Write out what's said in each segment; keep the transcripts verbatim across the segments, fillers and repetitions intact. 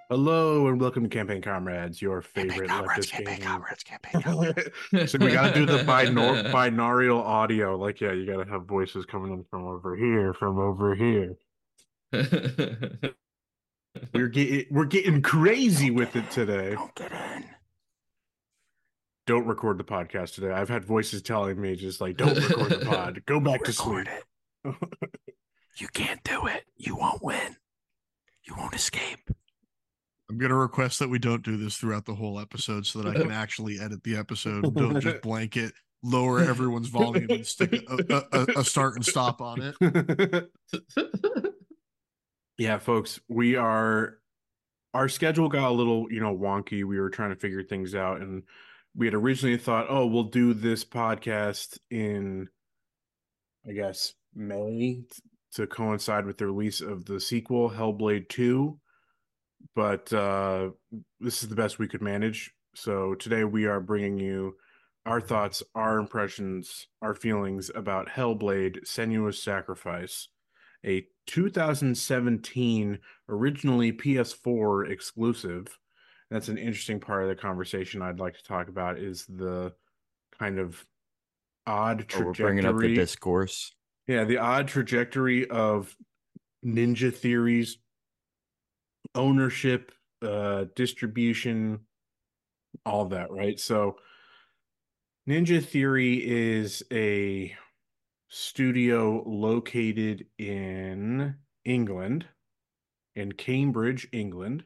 Hello and welcome to Campaign Comrades, your Campaign favorite comrades, leftist campaign gaming. comrades, campaign comrades. So we got to do the binor binaural audio. Like, yeah, you got to have voices coming in from over here, from over here. We're getting we're getting crazy Don't with get it in. today. Don't get in. Don't record the podcast today. I've had voices telling me just like, don't record the pod. Go back to Record sleep. it. You can't do it. You won't win. You won't escape. I'm going to request that we don't do this throughout the whole episode so that I can actually edit the episode and don't just blanket, lower everyone's volume and stick a, a, a start and stop on it. Yeah, folks, we are our schedule got a little, you know, wonky. We were trying to figure things out, and we had originally thought, oh, we'll do this podcast in, I guess, May t- to coincide with the release of the sequel, Hellblade two. But uh, this is the best we could manage. So today we are bringing you our thoughts, our impressions, our feelings about Hellblade: Senua's Sacrifice, a two thousand seventeen originally P S four exclusive. That's an interesting part of the conversation I'd like to talk about is the kind of odd Oh, we're bringing up the trajectory. discourse. Yeah, the odd trajectory of Ninja Theory's ownership, uh, distribution, all of that, right? So Ninja Theory is a studio located in England, in Cambridge, England.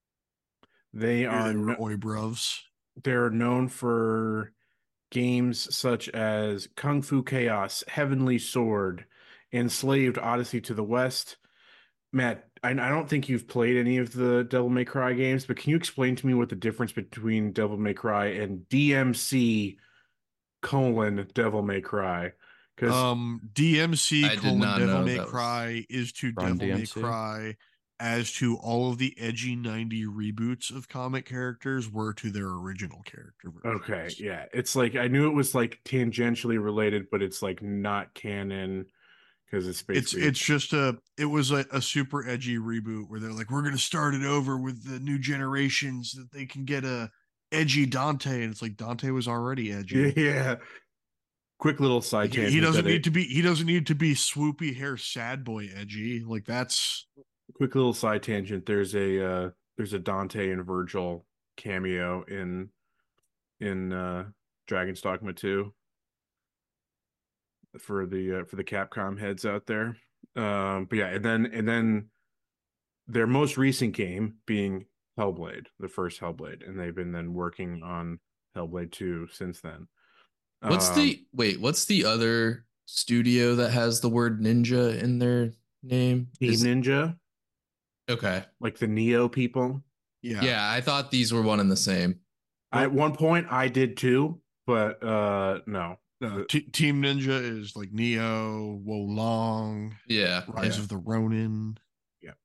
They Here are they were no, Oibrovs. they're known for games such as Kung Fu Chaos, Heavenly Sword, Enslaved: Odyssey to the West. Matt, I, I don't think you've played any of the Devil May Cry games, but can you explain to me what the difference between Devil May Cry and D M C colon Devil May Cry? Because Um, D M C I did colon not Devil know May that was Cry is to Run Devil May D M C. Cry as to all of the edgy ninety reboots of comic characters were to their original character okay, versions. yeah, it's like I knew it was like tangentially related, but it's like not canon because it's It's basically it's just a it was a, a super edgy reboot where they're like, we're gonna start it over with the new generations that they can get a edgy Dante, and it's like Dante was already edgy. yeah. Quick little side Like he tangent doesn't that need it to be he doesn't need to be swoopy hair sad boy edgy. Like that's quick little side tangent. There's a uh there's a Dante and Virgil cameo in in uh Dragon's Dogma two for the uh, for the Capcom heads out there. Um but yeah, and then and then their most recent game being Hellblade, the first Hellblade, and they've been then working on Hellblade two since then. What's Um the wait, what's the other studio that has the word ninja in their name? Team Is Ninja, okay. like the Neo people. yeah. Yeah, I thought these were one and the same. I, at Nope. one point I did too, but uh no. No, The, T- Team Ninja is like Neo, Wo Long, Yeah, Rise yeah. of the Ronin. yeah.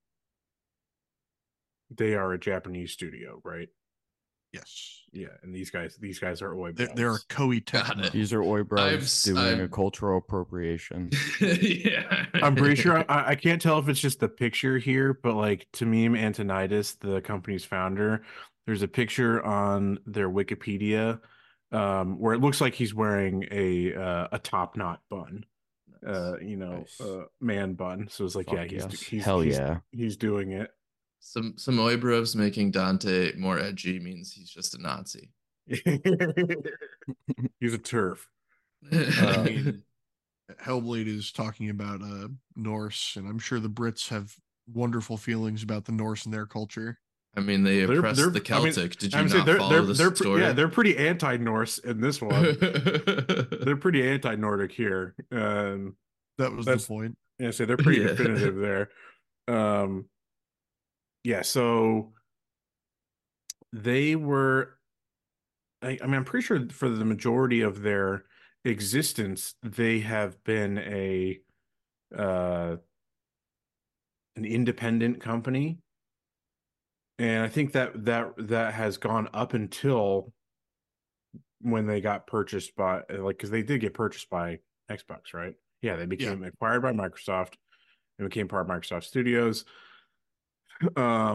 They are a Japanese studio, right? Yes, Yeah, and these guys these guys are Oi they're, they're a bros. Koei Got it. Tecmo. These are Oi I've bros s- doing a I've cultural appropriation. yeah. I'm pretty sure I, I can't tell if it's just the picture here, but like Tamim Antonitis, the company's founder, there's a picture on their Wikipedia um, where it looks like he's wearing a uh, a top knot bun, Nice. uh, you know, Nice. uh, man bun. So it's like, yeah, Fuck he's yes. he's Hell he's yeah. he's doing it. Some some Oibrovs making Dante more edgy means he's just a Nazi. He's a turf. I Uh, mean, Hellblade is talking about uh, Norse, and I'm sure the Brits have wonderful feelings about the Norse and their culture. I mean, they they're oppressed they're. the I mean, Celtic. Did I you would say not they're they're follow this they're yeah story? they're pretty anti-Norse in this one. They're pretty anti-Nordic here. Um, That was the that's point. yeah, so they're pretty Yeah. definitive there. Um, yeah, so they were. I, I mean, I'm pretty sure for the majority of their existence, they have been a uh, an independent company, and I think that that that has gone up until when they got purchased by like because they did get purchased by Xbox, right? Yeah, they Yeah. became acquired by Microsoft and became part of Microsoft Studios. Um,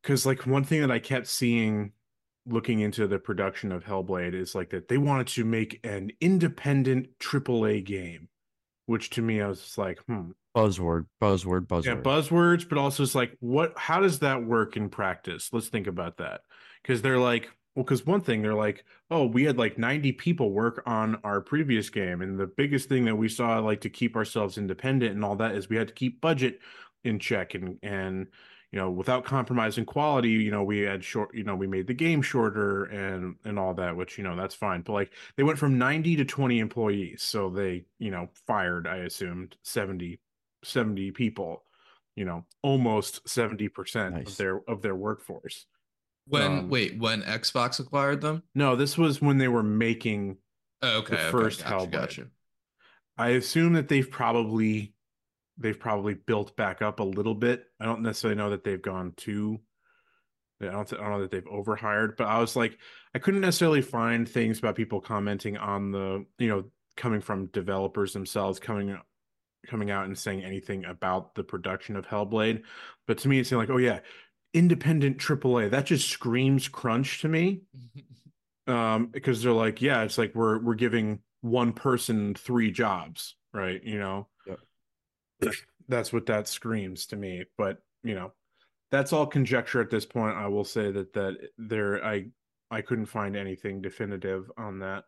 because like one thing that I kept seeing looking into the production of Hellblade is like that they wanted to make an independent triple A game, which to me I was just like, hmm. Buzzword, buzzword, Yeah, buzzword. buzzwords, but also it's like, what, how does that work in practice? Let's think about that. Because they're like, well, because one thing, they're like, oh, we had like ninety people work on our previous game. And the biggest thing that we saw, like to keep ourselves independent and all that, is we had to keep budget in check. And, and, you know, without compromising quality, you know, we had short, you know, we made the game shorter and, and all that, which, you know, that's fine. But like they went from ninety to twenty employees. So they, you know, fired, I assumed, seventy, seventy people, you know, almost seventy percent of Nice. their of their workforce. When Um, wait, when Xbox acquired them? no, this was when they were making Oh, the okay, okay, first gotcha, Hellblade. gotcha. I assume that they've probably they've probably built back up a little bit. I don't necessarily know that they've gone to I don't, I don't know that they've overhired, but I was like, I couldn't necessarily find things about people commenting on the, you know, coming from developers themselves coming coming out and saying anything about the production of Hellblade. But to me, it seemed like, oh yeah, independent triple A. That just screams crunch to me. Um, because they're like, yeah, it's like we're we're giving one person three jobs, right? You know, Yep. that's what that screams to me. But you know, that's all conjecture at this point. I will say that that there, I I couldn't find anything definitive on that.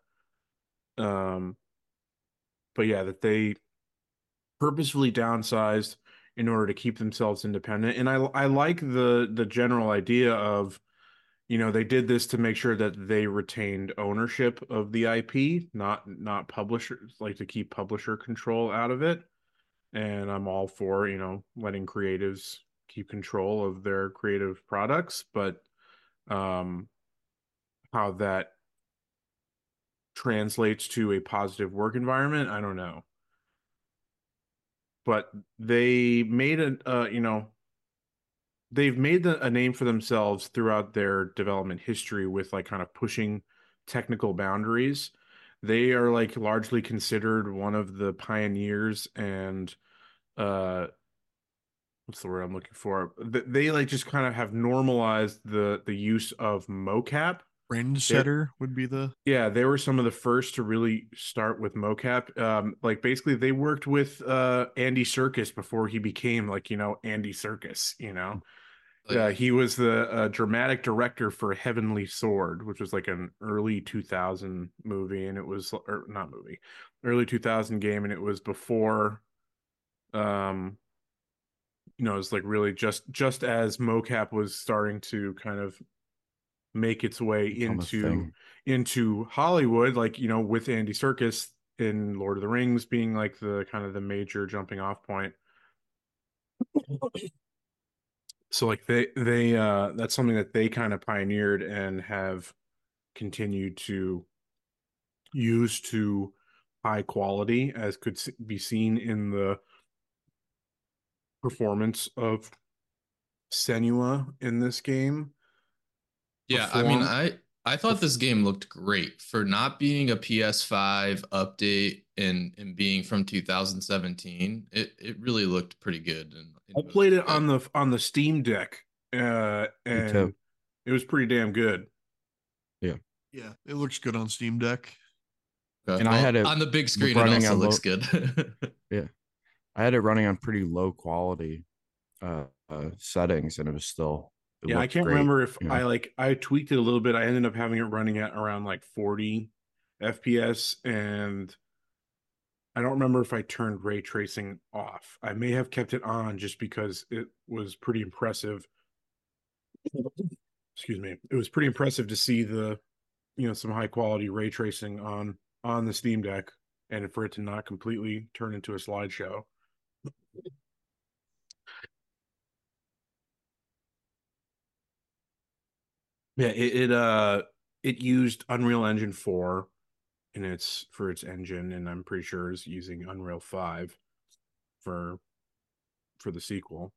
Um, but yeah, that they purposefully downsized in order to keep themselves independent. And I I like the the general idea of, you know, they did this to make sure that they retained ownership of the I P, not not publishers, like to keep publisher control out of it. And I'm all for, you know, letting creatives keep control of their creative products, but um how that translates to a positive work environment, I don't know. But they made a uh, you know, they've made the, a name for themselves throughout their development history with like kind of pushing technical boundaries. They are like largely considered one of the pioneers and uh what's the word I'm looking for? They, they like just kind of have normalized the the use of mocap. Trend They're, setter would be the yeah, they were some of the first to really start with mocap. Um, like basically they worked with uh Andy Serkis before he became like, you know, Andy Serkis, you know. Yeah, Like, he was the uh, dramatic director for Heavenly Sword, which was like an early two thousand movie, and it was or not movie, early two thousand game, and it was before, um, you know, it's like really just just as mocap was starting to kind of make its way Become a into thing. into Hollywood, like you know, with Andy Serkis in Lord of the Rings being like the kind of the major jumping off point. So like they they uh that's something that they kind of pioneered and have continued to use to high quality, as could be seen in the performance of Senua in this game. yeah, I mean, Perform I I thought this game looked great for not being a P S five update and and being from two thousand seventeen. It it really looked pretty good and, I and moved played it quick. on the on the Steam Deck, uh, Me too. and it was pretty damn good. Yeah. yeah, it looks good on Steam Deck. Okay, And I well, had it on the big screen, it running also on looks low. good. Yeah. I had it running on pretty low quality uh, uh settings, and it was still it Yeah, I looked can't great. remember if You I know, like I tweaked it a little bit. I ended up having it running at around like forty F P S, and I don't remember if I turned ray tracing off. I may have kept it on just because it was pretty impressive. Excuse me. It was pretty impressive to see the, you know, some high quality ray tracing on on the Steam Deck and for it to not completely turn into a slideshow. Yeah, it, it uh it used Unreal Engine four in its for its engine, and I'm pretty sure is using Unreal five for for the sequel.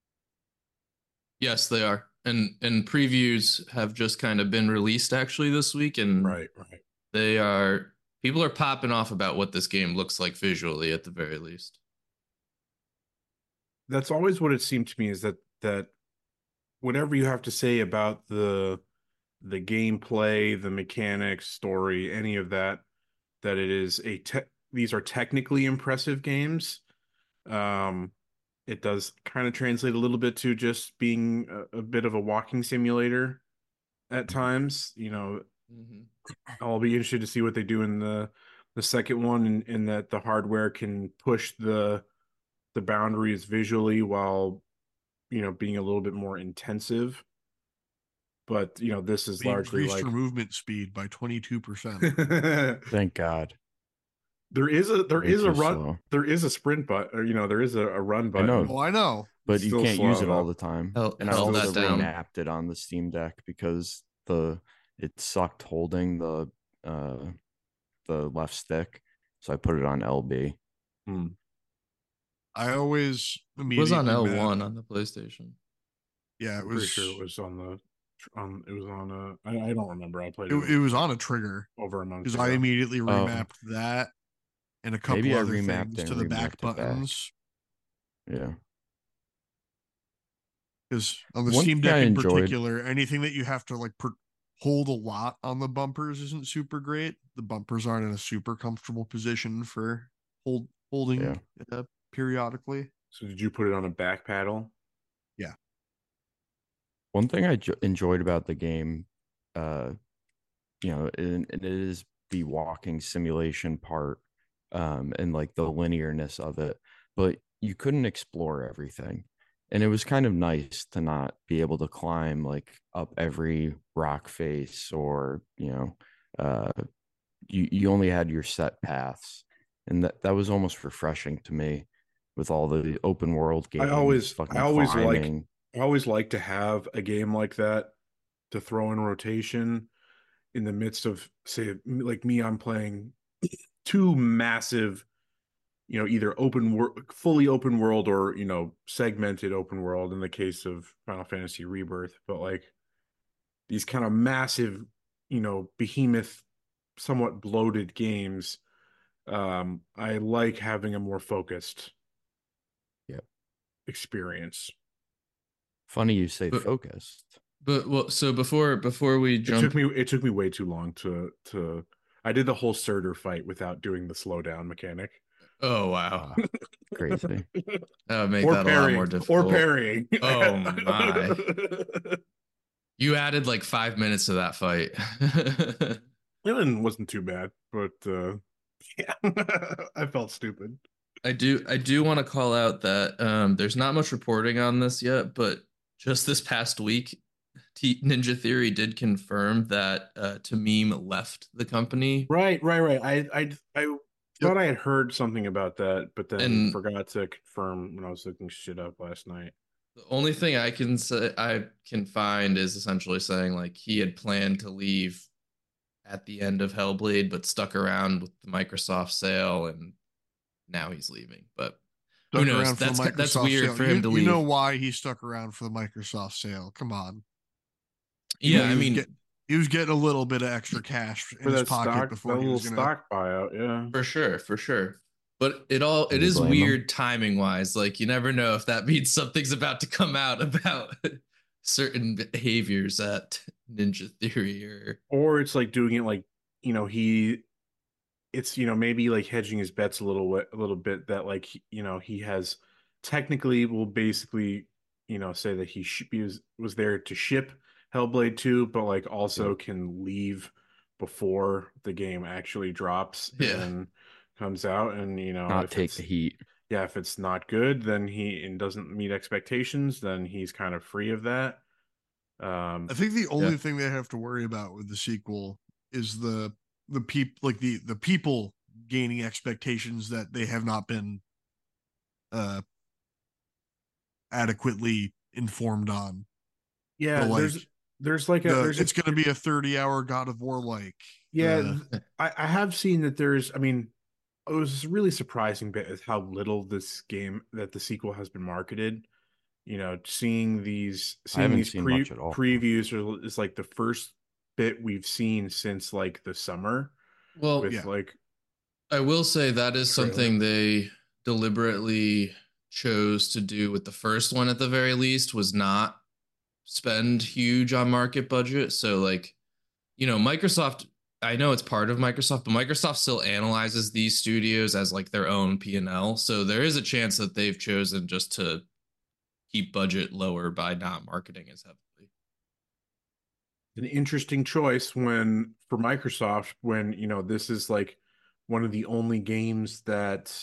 Yes, they are. And and previews have just kind of been released actually this week, and Right, right. they are people are popping off about what this game looks like visually at the very least. That's always what it seemed to me is that that whatever you have to say about the the gameplay, the mechanics, story, any of that, that it is a te these are technically impressive games. Um, it does kind of translate a little bit to just being a, a bit of a walking simulator at times. You know, Mhm. I'll be interested to see what they do in the the second one, in, in that the hardware can push the the boundaries visually while, you know, being a little bit more intensive. But, you know, this is They largely increased like your movement speed by twenty-two percent. there Thank God. is a there Way is a too run slow. there is a sprint button, or you know, there is a, a run I know. button. Oh, I know. But you Still can't use slow, it all though. the time. Held- And I held also that down. remapped it on the Steam Deck because the it sucked holding the uh the left stick. So I put it on L B. Hmm. I always It was on immediately L map. one on the PlayStation. Yeah, it I'm pretty was. sure it was on the on it was on a I, I don't remember. I played It, it, it was on a trigger over a month because ago. I immediately Oh. remapped that and a couple Maybe I other remapped things and to the back remapped it back. buttons. Yeah. Because on the One Steam thing Deck I in enjoyed- particular, anything that you have to like per- hold a lot on the bumpers isn't super great. The bumpers aren't in a super comfortable position for hold holding Yeah. uh, periodically. So did you put it on a back paddle? Yeah. One thing I jo- enjoyed about the game, uh, you know, and, and it is the walking simulation part, um, and like the linearness of it, but you couldn't explore everything. And it was kind of nice to not be able to climb like up every rock face, or, you know, uh, you, you only had your set paths. And that, that was almost refreshing to me with all the open world games. I always fucking I always like climbing. I always like to have a game like that to throw in rotation in the midst of, say, like me, I'm playing two massive, you know, either open world, fully open world, or, you know, segmented open world in the case of Final Fantasy Rebirth, but like these kind of massive, you know, behemoth, somewhat bloated games. Um, I like having a more focused Yep. experience. Funny you say But- focused. But well, so before before we It jump, took me it took me way too long to to I did the whole Surtur fight without doing the slowdown mechanic. oh wow, Ah, crazy. that would make Or that a lot parrying. more Or difficult. parrying. Oh my! You added like five minutes to that fight. It wasn't too bad, but uh yeah. I felt stupid. I do I do want to call out that um, there's not much reporting on this yet, but just this past week, T- Ninja Theory did confirm that uh, Tamim left the company. Right, right, right. I I I thought I had heard something about that, but then And- forgot to confirm when I was looking shit up last night. The only thing I can say I can find is essentially saying like he had planned to leave at the end of Hellblade, but stuck around with the Microsoft sale, and now he's leaving. But who Stuck knows? around for That's the that's Microsoft weird sale. for You- him to you leave. know why he stuck around for the Microsoft sale? Come on. He Yeah, I was mean, get- he was getting a little bit of extra cash in For his that pocket stock, that before he little was gonna. stock buyout, yeah. for sure, for sure. But it all it Can you is blame him? weird timing wise. Like you never know if that means something's about to come out about certain behaviors at Ninja Theory or Or it's like doing it like, you know, he it's, you know, maybe like hedging his bets a little bit, a little bit, that like, he- you know, he has technically will basically, you know, say that he sh- he was was there to ship Hellblade two, but like also can leave before the game actually drops Yeah. and comes out. And, you know, Not if take it's the heat. yeah, if it's not good, then he and doesn't meet expectations, then he's kind of free of that. Um, I think the only Yeah. thing they have to worry about with the sequel is the the peop like the the people gaining expectations that they have not been uh adequately informed on. yeah, So, like, there's there's like a The, there's it's going to be a thirty hour God of War like. yeah, uh, th- I, I have seen that there's, I mean, it was really surprising bit is how little this game that the sequel has been marketed. You know, seeing these seeing haven't these seen pre much at all. previews are, is like the first bit we've seen since like the summer well, with yeah. like I will say that is Trailer. something they deliberately chose to do with the first one at the very least was not spend huge on market budget. So like, you know, Microsoft, I know it's part of Microsoft, but Microsoft still analyzes these studios as like their own P and L. So there is a chance that they've chosen just to keep budget lower by not marketing as heavily. An interesting choice when for Microsoft when you know this is like one of the only games that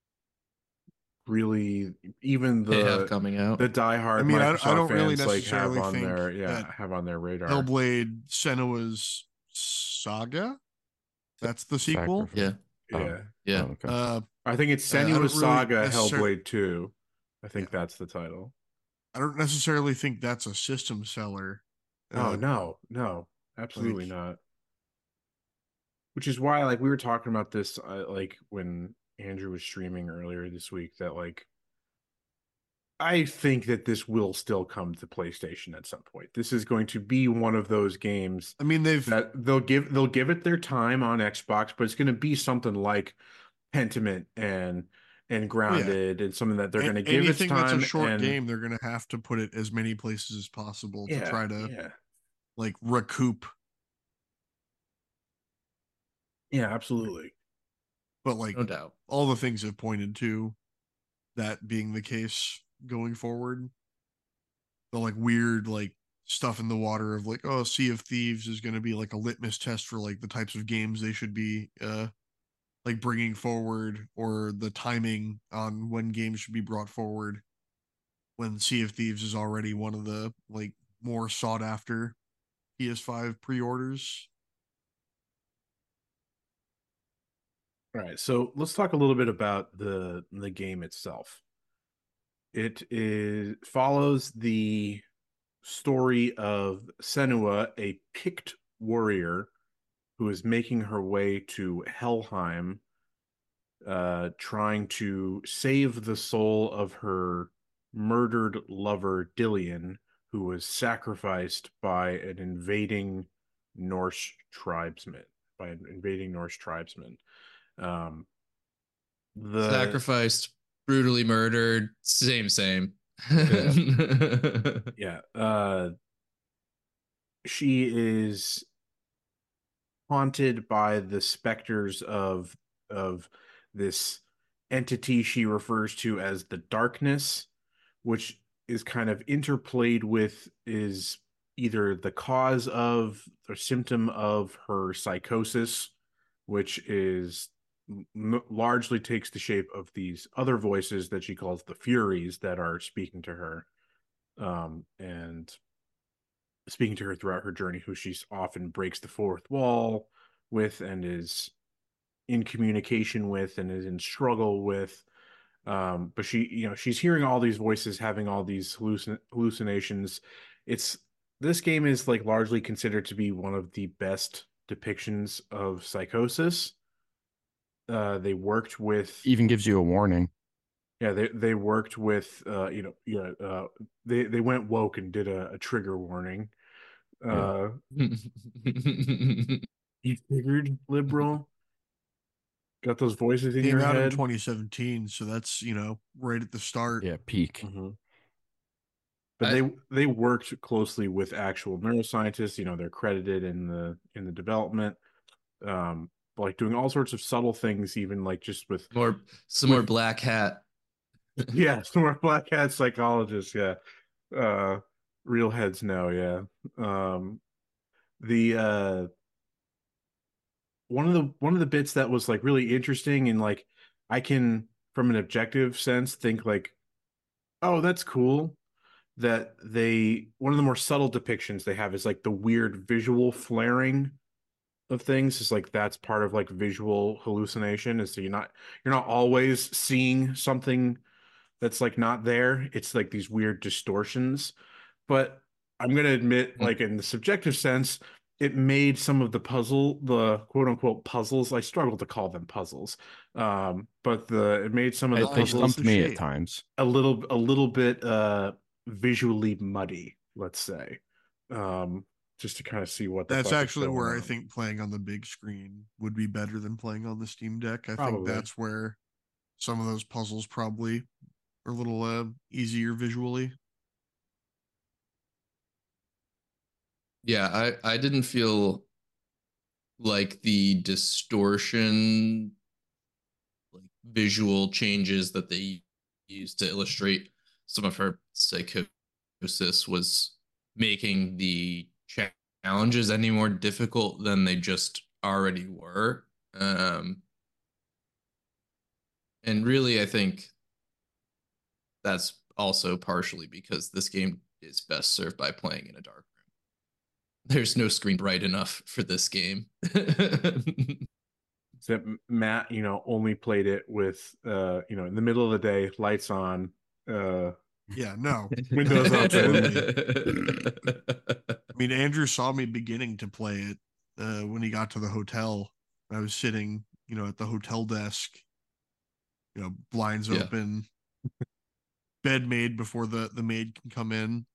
really even They have the coming out. the diehard I mean, I, I Microsoft don't really fans like have necessarily on think their yeah that have on their radar. Hellblade Senua's Saga, that's the sequel. Sacrifice. Yeah. Yeah, Oh, Yeah. oh, okay. Uh, I think it's I- I don't Senua's really Saga necessar- Hellblade two. I think Yeah. that's the title. I don't necessarily think that's a system seller. Oh Uh, no, no, absolutely like- not. Which is why, like, we were talking about this, uh, like, when Andrew was streaming earlier this week, that, like, I think that this will still come to PlayStation at some point. This is going to be one of those games I mean, they've that they'll give they'll give it their time on Xbox, but it's going to be something like Pentiment and and Grounded and something that they're a- going to give its anything that's time. a short and, game. They're going to have to put it as many places as possible Yeah, to try to yeah, like recoup. yeah, absolutely. But like No doubt. all the things have pointed to that being the case going forward. The like weird like stuff in the water of like, oh, Sea of Thieves is going to be like a litmus test for like the types of games they should be uh like bringing forward, or the timing on when games should be brought forward, when Sea of Thieves is already one of the like more sought after P S five pre-orders. All right, so let's talk a little bit about the the game itself. It is follows the story of Senua, a picked warrior who is making her way to Helheim, uh, trying to save the soul of her murdered lover Dillion, who was sacrificed by an invading Norse tribesman, by an invading Norse tribesman. Um, the Sacrificed, brutally murdered, same, same. Yeah. yeah, uh, she is haunted by the specters of of this entity she refers to as the darkness, which is kind of interplayed with is either the cause of or symptom of her psychosis, which is m- largely takes the shape of these other voices that she calls the Furies that are speaking to her, um, and speaking to her throughout her journey, who she often breaks the fourth wall with and is in communication with and is in struggle with. Um, but she, you know, she's hearing all these voices, having all these hallucin- hallucinations. It's this game is like largely considered to be one of the best depictions of psychosis. Uh, they worked with Even gives you a warning. yeah, they they worked with uh, you know, yeah, uh, they they went woke and did a, a trigger warning. Uh, you figured liberal, got those voices in Came your out in head. twenty seventeen, so that's, you know, right at the start. Yeah, peak. Mm-hmm. But I- they they worked closely with actual neuroscientists. You know, they're credited in the in the development, um, like doing all sorts of subtle things, even like just with more, some With- more black hat. yeah, some more black hat psychologists. Yeah, uh, real heads know. Yeah, um, the uh, one of the one of the bits that was like really interesting and like I can from an objective sense think like, oh, that's cool that they one of the more subtle depictions they have is like the weird visual flaring of things is like that's part of like visual hallucination is so you're not you're not always seeing something that's like not there. It's like these weird distortions. But I'm gonna admit, like in the subjective sense, it made some of the puzzle, the quote unquote puzzles. I struggle to call them puzzles, um, but the it made some of the They puzzles- stumped the me at shape. times. a little a little bit uh visually muddy, let's say, um just to kind of see what the That's fuck is actually going where I on. think playing on the big screen would be better than playing on the Steam Deck. I Probably. think that's where some of those puzzles probably are a little uh, easier visually. Yeah, I I didn't feel like the distortion, like visual changes that they used to illustrate some of her psychosis was making the challenges any more difficult than they just already were. Um, and really, I think that's also partially because this game is best served by playing in a dark room. There's no screen bright enough for this game. Except Matt, you know, only played it with, uh, you know, in the middle of the day, lights on, uh, Yeah, no. Windows Absolutely. open. I mean, Andrew saw me beginning to play it uh, when he got to the hotel. I was sitting, you know, at the hotel desk, you know, blinds Yeah. open, bed made before the the maid can come in.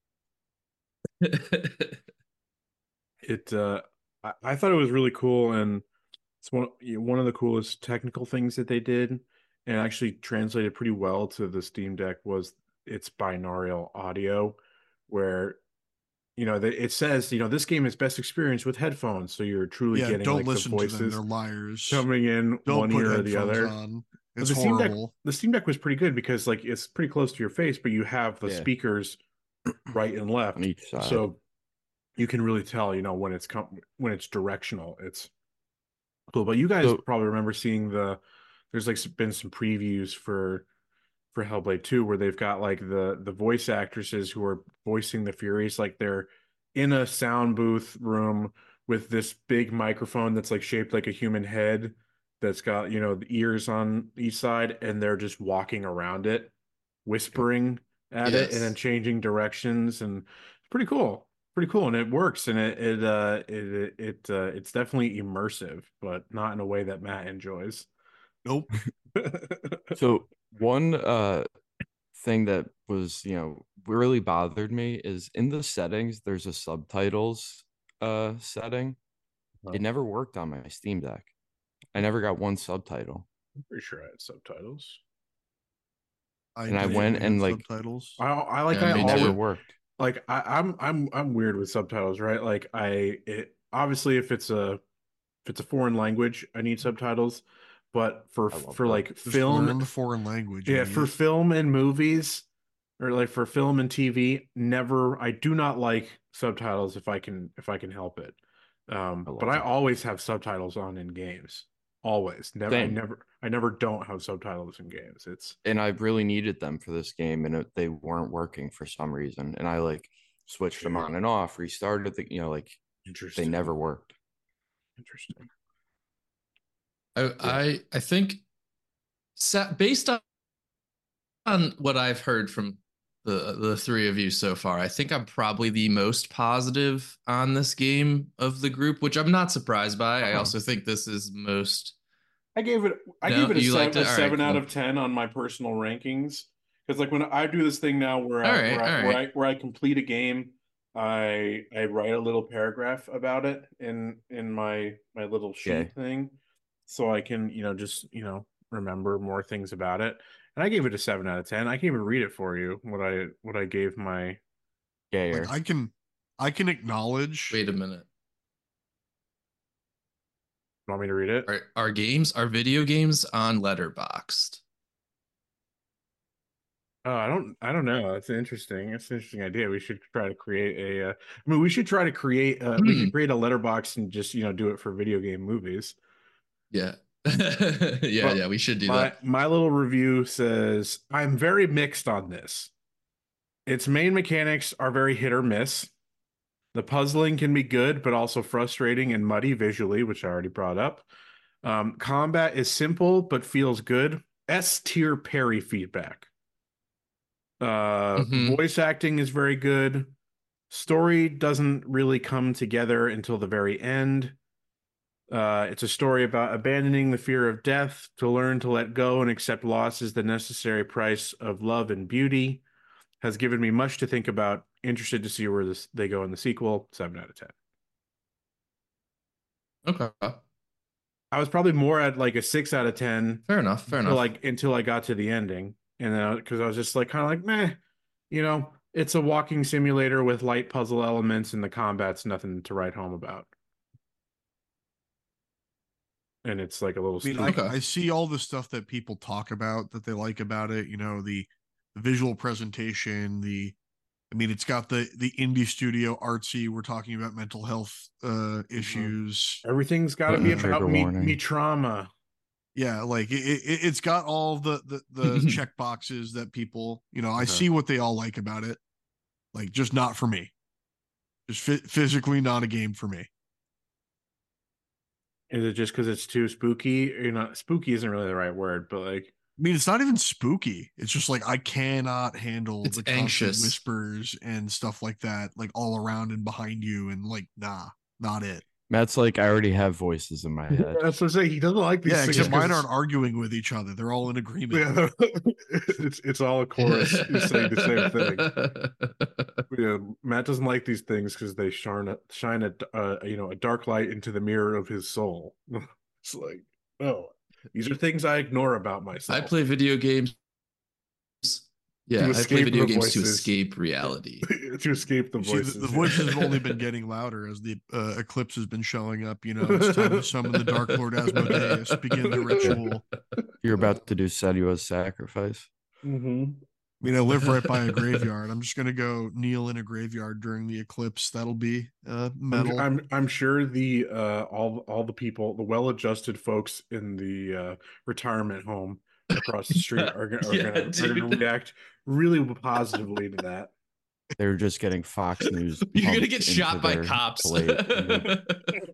It, uh, I, I thought it was really cool, and it's one one of the coolest technical things that they did, and actually translated pretty well to the Steam Deck was its binaural audio, where you know the, it says you know this game is best experienced with headphones, so you're truly Yeah, getting don't like the listen to them. voices They're liars. coming in Don't one put ear or the headphones other. on. But It's the Steam Deck, horrible. the Steam Deck was pretty good because like it's pretty close to your face, but you have the Yeah. speakers right and left, On each side. so you can really tell, you know, when it's com- when it's directional. It's cool. But you guys So- probably remember seeing the there's like been some previews for for Hellblade two where they've got like the the voice actresses who are voicing the Furies, like they're in a sound booth room with this big microphone that's like shaped like a human head that's got, you know, the ears on each side, and they're just walking around it, whispering at it and then Yes. changing directions, and it's pretty cool. Pretty cool, and it works, and it it uh it it, it uh, it's definitely immersive, but not in a way that Matt enjoys. Nope. So one uh thing that was, you know, really bothered me is in the settings, there's a subtitles uh setting. Oh. It never worked on my Steam Deck. I never got one subtitle. I'm pretty sure I had subtitles. I And I didn't went have and, like, subtitles. I I like Yeah, I me It too. never always worked. like I, I'm I'm I'm weird with subtitles, right? Like I it obviously if it's a if it's a foreign language, I need subtitles, but for I love for that. like Just film, learn the foreign language. yeah, idiot. for film and movies, or like for film and T V, never. I do not like subtitles if I can if I can help it. Um, I but love I it. always have subtitles on in games. Always, never. I Same. never. I never don't have subtitles in games. It's And I really needed them for this game, and it, they weren't working for some reason. And I like switched them on and off, restarted the, you know, like they interesting. never worked. Interesting. I I I think sa- based on on what I've heard from the the three of you so far, I think I'm probably the most positive on this game of the group, which I'm not surprised by. I Uh-huh. also think this is most. I gave it. I No, gave it a you seven, liked a it? All right, seven out cool. of ten on my personal rankings. Because like when I do this thing now, where I All right, where I, all where right. I where I complete a game, I I write a little paragraph about it in in my my little sheet Yeah. thing, so I can you know just you know remember more things about it. And I gave it a seven out of ten. I can even read it for you. What I what I gave my. Yeah, Like I can, I can acknowledge. Wait a minute. Want me to read it? Are our games, are video games on Letterboxd? Oh, I don't, I don't know. That's interesting. That's an interesting idea. We should try to create a. Uh, I mean, we should try to create. Uh, we Hmm. could create a letterbox and just you know do it for video game movies. Yeah. yeah, But yeah, we should do my that. my little review says I'm very mixed on this. Its main mechanics are very hit or miss. The puzzling can be good, but also frustrating and muddy visually, which I already brought up. Um, combat is simple but feels good. S tier parry feedback. Uh, Mhm. voice acting is very good. Story doesn't really come together until the very end. Uh, it's a story about abandoning the fear of death to learn to let go and accept loss as the necessary price of love and beauty. Has given me much to think about. Interested to see where this they go in the sequel. Seven out of ten. Okay. I was probably more at like a six out of ten Fair enough. Fair until enough. like until I got to the ending, and then because I was just like kind of like meh, you know. It's a walking simulator with light puzzle elements, and the combat's nothing to write home about. And it's like a little I mean, spooky. I, Okay. I see all the stuff that people talk about that they like about it. You know, the, the visual presentation, the, I mean, it's got the the indie studio artsy. We're talking about mental health uh, issues. Everything's got to Uh, be Trigger about me, warning. me trauma. Yeah, like it, it, it's got all the the the check boxes that people, you know, I Uh-huh. see what they all like about it. Like, just not for me. Just f- physically not a game for me. Is it just because it's too spooky? You know, spooky isn't really the right word, but like, I mean, it's not even spooky. It's just like I cannot handle It's the constant anxious. whispers and stuff like that, like all around and behind you, and like, nah, not it. Matt's like, I already have voices in my head. that's what I'm saying. He doesn't like these Yeah, things. except mine 'cause- aren't arguing with each other. They're all in agreement. Yeah, it's it's all a chorus saying the same thing. Yeah, Matt doesn't like these things because they shine a, shine a uh, you know a dark light into the mirror of his soul. It's like, oh, these are things I ignore about myself. I play video games. Yeah, I play escape video the games to voices. escape reality. to escape the You see, voices. the, the voices have only been getting louder as the uh, eclipse has been showing up. You know, it's time to summon the Dark Lord Asmodeus, begin the ritual. You're about to do Senua's sacrifice. Mm-hmm. I mean, I live right by a graveyard. I'm just gonna go kneel in a graveyard during the eclipse. That'll be uh, metal. I'm, I'm I'm sure the uh all all the people, the well-adjusted folks in the uh retirement home across the street are gonna are, Yeah, gonna, are gonna dude. react really positively to that. They're just getting Fox News. You're gonna pumped get into shot by their cops. plate. Mhm.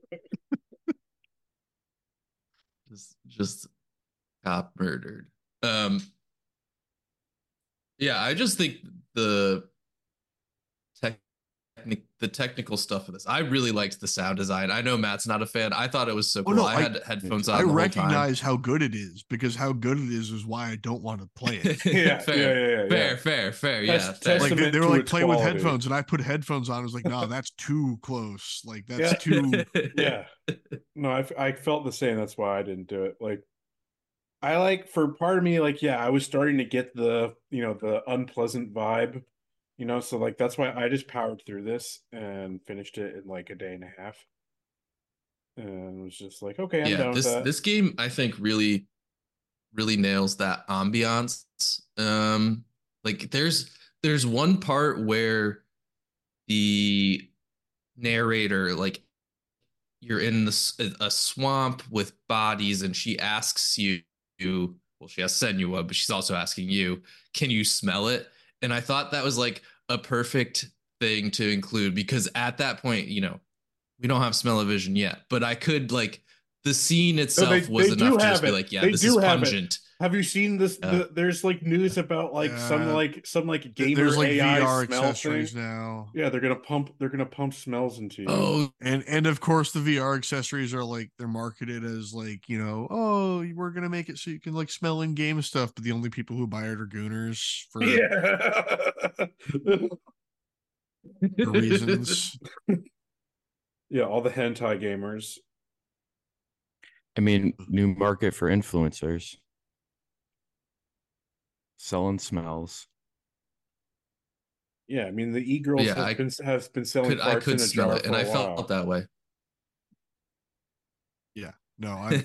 just just cop murdered. Um yeah, I just think the tech the technical stuff of this. I really liked the sound design. I know Matt's not a fan. I thought it was so Oh, cool. no, I I- had headphones on I the whole time. recognize how good it is because how good it is is why I don't want to play it. Yeah, fair, yeah, yeah, yeah, fair, yeah. fair, fair. Test- Yeah, fair. test- Like they, Testament they were to like its play with quality. headphones, and I put headphones on. I was like, no, that's too close. Like that's Yeah. too. Yeah. No, I, I felt the same. That's why I didn't do it. Like, I like, for part of me, like, yeah, I was starting to get the, you know, the unpleasant vibe, you know, so like that's why I just powered through this and finished it in like a day and a half. And was just like, okay, I'm yeah, done with this that. this game I think really really nails that ambiance. Um like there's there's one part where the narrator, like, you're in this a swamp with bodies, and she asks you, well, she asks Senua, but she's also asking you, can you smell it? And I thought that was like a perfect thing to include, because at that point, you know, we don't have smell-o-vision yet, but I could, like, the scene itself they- was they do enough to have just be it. like, yeah, They this do is have it. pungent. Have you seen this? Uh, the, there's like news about like some Yeah. like some like gamer There's like A I V R smell accessories thing. now. Yeah, they're gonna pump. They're gonna pump smells into you. Oh, And and of course the V R accessories are like they're marketed as like, you know, oh, we're gonna make it so you can like smell in game stuff, but the only people who buy it are gooners for, Yeah. for reasons. Yeah, all the hentai gamers. I mean, new market for influencers. Selling smells. Yeah, I mean the e girls Yeah, have I been have been selling could I farts in could a smell jar it, for and a I while. felt that way. Yeah. No, I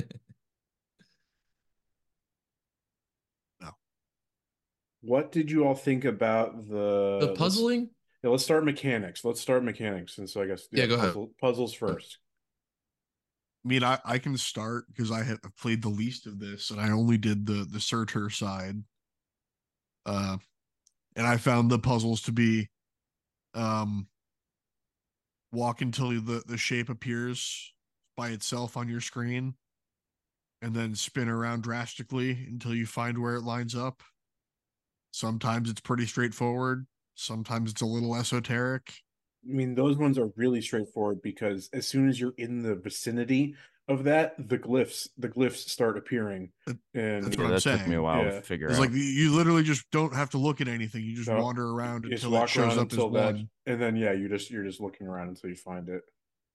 no. What did you all think about the The let's- puzzling? Yeah, let's start mechanics. Let's start mechanics, and so I guess Yeah, go ahead. puzzle, puzzles first. I mean, I, I can start because I have played the least of this, and I only did the the Surtur side. Uh, and I found the puzzles to be, um, walk until the the shape appears by itself on your screen, and then spin around drastically until you find where it lines up. Sometimes it's pretty straightforward. Sometimes it's a little esoteric. I mean, those ones are really straightforward because as soon as you're in the vicinity of that, the glyphs the glyphs start appearing. And That's Yeah, what I'm that took me saying. a while Yeah. to figure It's out. like you- you literally just don't have to look at anything. You just No, wander around you just until it walk shows around up as until that, one. and then yeah, you just you're just looking around until you find it.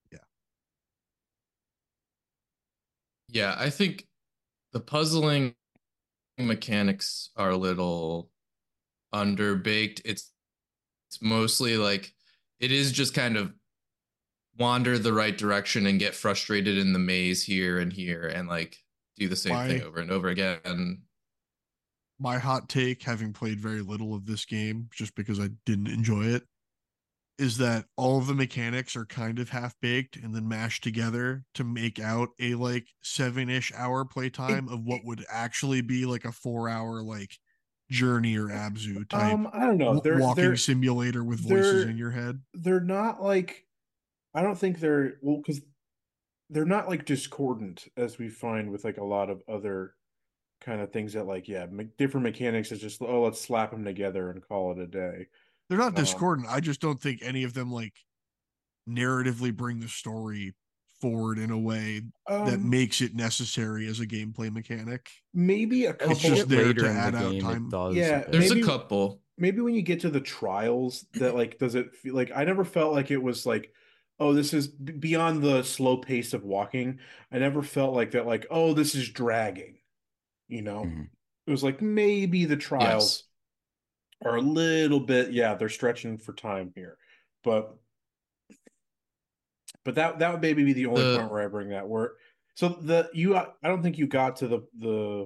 Yeah, I think the puzzling mechanics are a little underbaked. It's it's mostly like it is just kind of wander the right direction and get frustrated in the maze here and here and like do the same My- thing over and over again. My hot take, having played very little of this game, just because I didn't enjoy it, is that all of the mechanics are kind of half baked and then mashed together to make out a like seven ish hour playtime of what would actually be like a four hour like Journey or Abzu type Um, I don't know. w- They're walking they're simulator with voices they're in your head. they're not like I don't think they're well because they're not like discordant as we find with like a lot of other kind of things that like yeah me- different mechanics is just oh let's slap them together and call it a day. They're not Um, discordant. I just don't think any of them like narratively bring the story forward in a way that um, makes it necessary as a gameplay mechanic. maybe a couple. It's just of, there later to in add the out game time. it does. Yeah, a bit. There's maybe- a couple. maybe when you get to the trials that like does it feel like I never felt like it was like oh this is b- beyond the slow pace of walking. I never felt like that like oh this is dragging. You know, Mhm. it was like maybe the trials are a little bit yeah they're stretching for time here, but but that that would maybe be the only The- point where I bring that where so the you I don't think you got to the the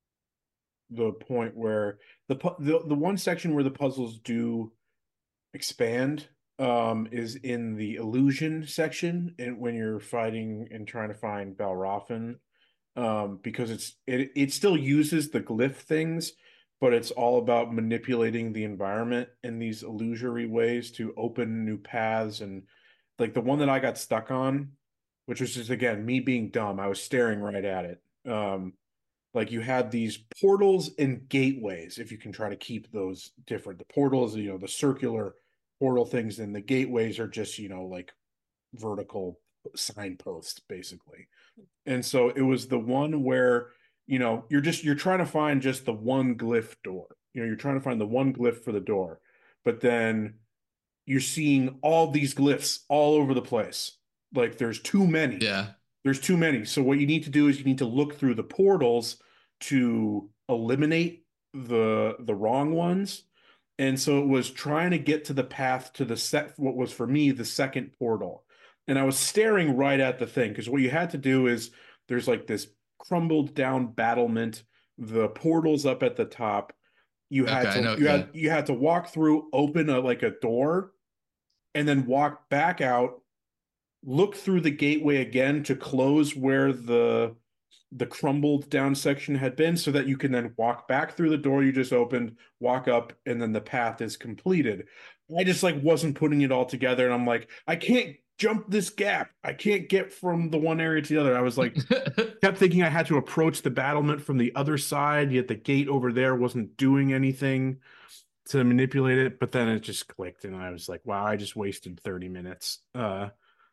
the point where the pu- the the one section where the puzzles do expand um is in the illusion section and when you're fighting and trying to find Balrafin um because it's it it still uses the glyph things but it's all about manipulating the environment in these illusory ways to open new paths and like the one that I got stuck on which was just again me being dumb. I was staring right at it. um like you had these portals and gateways if you can try to keep those different. The portals, you know, the circular portal things, and the gateways are just, you know, like vertical signposts basically. And so it was the one where, you know, you're just you're trying to find just the one glyph door. You know, you're trying to find the one glyph for the door. But then you're seeing all these glyphs all over the place. Like there's too many. Yeah. There's too many. So what you need to do is you need to look through the portals to eliminate the the wrong ones. And so it was trying to get to the path to the set what was for me the second portal. And I was staring right at the thing because what you had to do is there's like this crumbled down battlement, the portals up at the top. You had Okay, I know- to you yeah. had you had to walk through, open a like a door, and then walk back out, look through the gateway again to close where the the crumbled down section had been so that you can then walk back through the door you just opened, walk up, and then the path is completed. I just like wasn't putting it all together and I'm like, I can't jump this gap. I can't get from the one area to the other. I was like kept thinking I had to approach the battlement from the other side, yet the gate over there wasn't doing anything to manipulate it, but then it just clicked and I was like, wow, I just wasted thirty minutes uh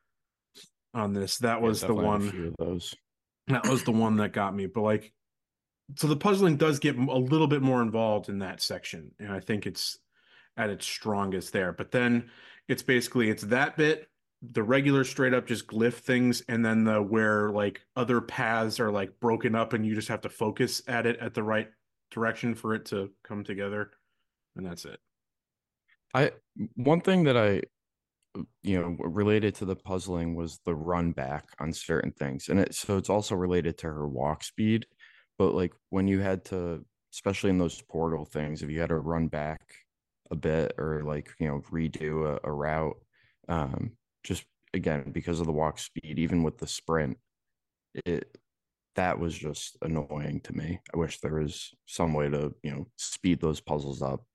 on this. That Yeah, was the definitely had a one few of those. that was the one that got me. But like so the puzzling does get a little bit more involved in that section, and I think it's at its strongest there. But then it's basically it's that bit, the regular straight up just glyph things, and then the where like other paths are like broken up and you just have to focus at it at the right direction for it to come together. And that's it. I one thing that I you know related to the puzzling was the run back on certain things, and it so it's also related to her walk speed. But like when you had to, especially in those portal things, if you had to run back a bit or like you know redo a, a route, um, just again because of the walk speed, even with the sprint, it that was just annoying to me. I wish there was some way to you know speed those puzzles up.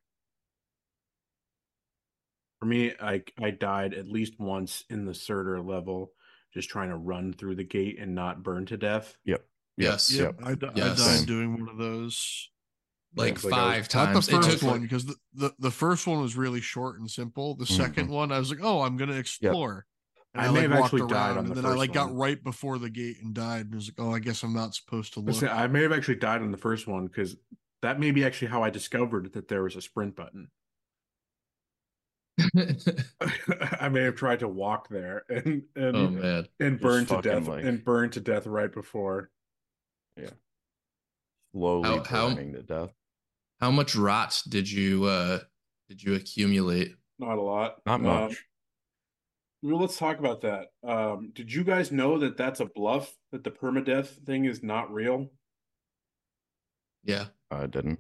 For me, I I died at least once in the Surtur level, just trying to run through the gate and not burn to death. Yep. Yes. Yep, I, d- Yes. I died Same. doing one of those. Like It's like I was- five Not the times. It first took- one because the, the, the first one was really short and simple. The Mhm. second one, I was like, oh, I'm gonna explore. And I I, may like have walked actually died around, on and the then I first like got one. right before the gate and died. And I was like, oh, I guess I'm not supposed to look. Listen, I may have actually died on the first one because that may be actually how I discovered that there was a sprint button. I may have tried to walk there and and oh man. and Just burn to fucking, death like- and burn to death right before. Slowly How- how- burning to death. How much rot did you uh did you accumulate not a lot. Not Um, much. well, let's talk about that. Um, did you guys know that that's a bluff? That the permadeath thing is not real? Yeah. I didn't.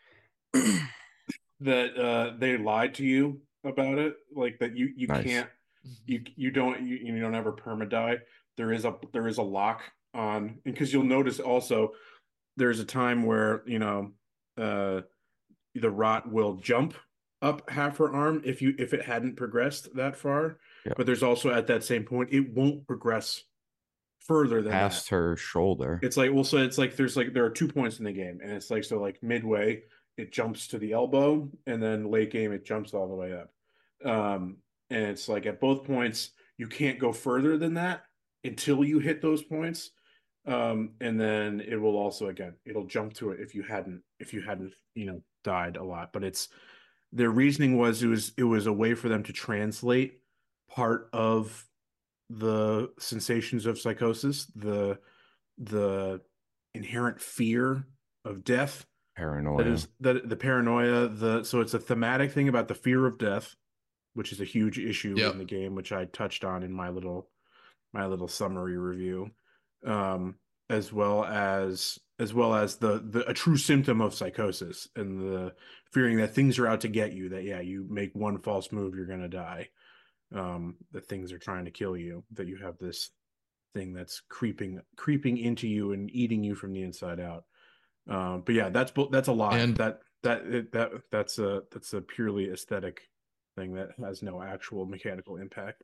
That uh, they lied to you about it? Like that you you Nice. can't you you don't you, you don't ever permadie. There is a there is a lock on because you'll notice also there's a time where you know uh the rot will jump up half her arm if you if it hadn't progressed that far, Yeah. but there's also at that same point it won't progress further than that. Past her shoulder. It's like well, so it's like there's like there are two points in the game, and it's like so like midway it jumps to the elbow, and then late game it jumps all the way up. Um, and it's like at both points you can't go further than that until you hit those points. Um, and then it will also again it'll jump to it if you hadn't if you hadn't you know died a lot. But it's their reasoning was it was it was a way for them to translate part of the sensations of psychosis, the the inherent fear of death that Paranoia. is that the paranoia the so it's a thematic thing about the fear of death, which is a huge issue in Yep. the game, which I touched on in my little my little summary review, um, as well as as well as the the a true symptom of psychosis and the fearing that things are out to get you, that yeah you make one false move you're gonna die, um, that things are trying to kill you, that you have this thing that's creeping creeping into you and eating you from the inside out. Um, but yeah, that's that's a lie. And That that that that's a that's a purely aesthetic thing that has no actual mechanical impact.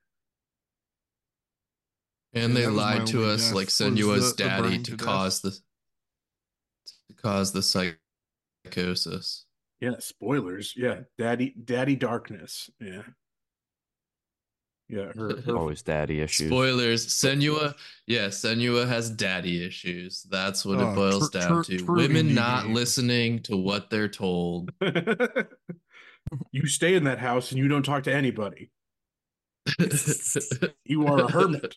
and Yeah, they that was my lied to only us death, like was Senua's the, the daddy burning to to cause death. the to cause the psychosis. Yeah, spoilers. Yeah, daddy daddy darkness. Yeah. Yeah, her her Always daddy issues. Spoilers. Senua, yeah, Senua has daddy issues. That's what it Oh, boils true, down true, to. true Women indie not game. listening to what they're told. You stay in that house and you don't talk to anybody. You are a hermit.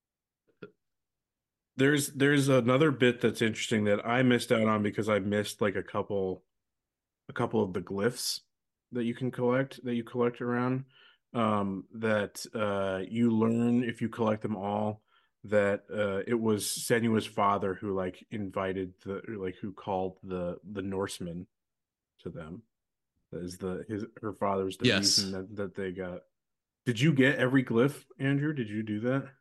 There's there's another bit that's interesting that I missed out on because I missed like a couple a couple of the glyphs that you can collect that you collect around, um, that uh, you learn if you collect them all that uh, it was Senua's father who like invited the like who called the the Norsemen to them. That is the his her father's the reason Yes. that that they got. Did you get every glyph, Andrew? Did you do that?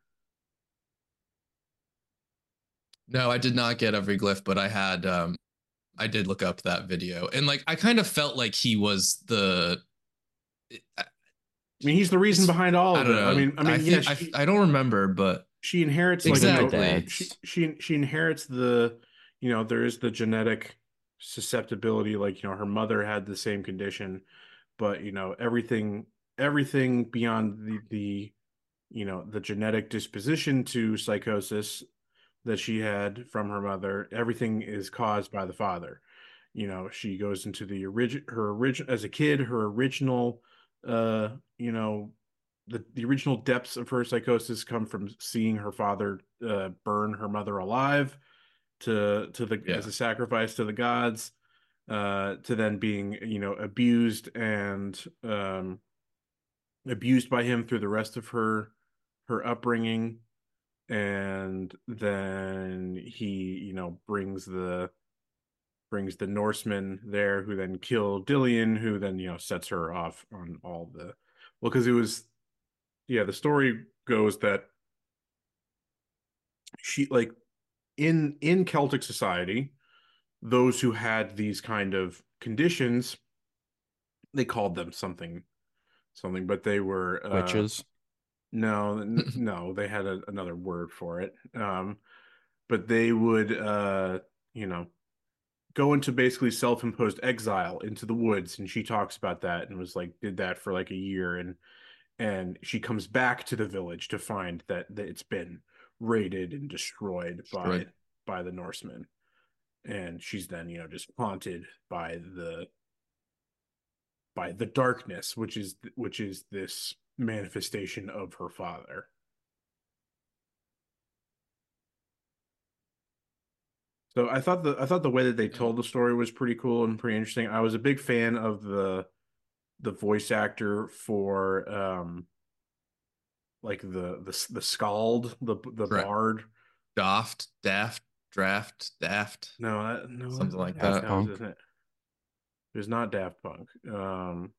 No, I did not get every glyph, but I had um I did look up that video. And like I kind of felt like he was the I I mean, he's the reason behind all I of don't it. I know. mean, I I mean, think yes, I I don't remember, but she inherits like you Given the know exactly. she dads. she she inherits the you know there is the genetic susceptibility, like you know her mother had the same condition, but you know everything everything beyond the the you know the genetic disposition to psychosis that she had from her mother, everything is caused by the father. You know, she goes into the origin her origin as a kid, her original uh, you know, the the original depths of her psychosis come from seeing her father uh burn her mother alive to to the as Yeah. a sacrifice to the gods, uh to then being, you know, abused and um abused by him through the rest of her her upbringing, and then he you know brings the brings the Norsemen there who then kill Dillion, who then you know sets her off on all the well because it was yeah the story goes that she like in in Celtic society those who had these kind of conditions they called them something something but they were uh Witches. no n- no they had a, another word for it, um but they would uh you know go into basically self-imposed exile into the woods, and she talks about that and was like did that for like a year, and and she comes back to the village to find that, that it's been raided and destroyed by Destroyed. by the Norsemen, and she's then you know just haunted by the by the darkness, which is which is this manifestation of her father. So I thought the I thought the way that they Yeah. told the story was pretty cool and pretty interesting. I was a big fan of the the voice actor for um like the the the Scald, the the Dra- bard. Daft, Daft, Draft, Daft, No, that, no, something like Daft that. no, Punk. isn't it? It was not Daft Punk. Um,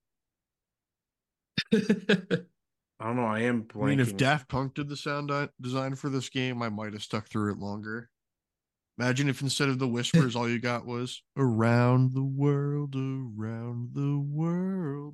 I don't know. I am I mean, if blanking. Daft Punk did the sound di- design for this game, I might have stuck through it longer. Imagine if instead of the whispers, all you got was around the world, around the world.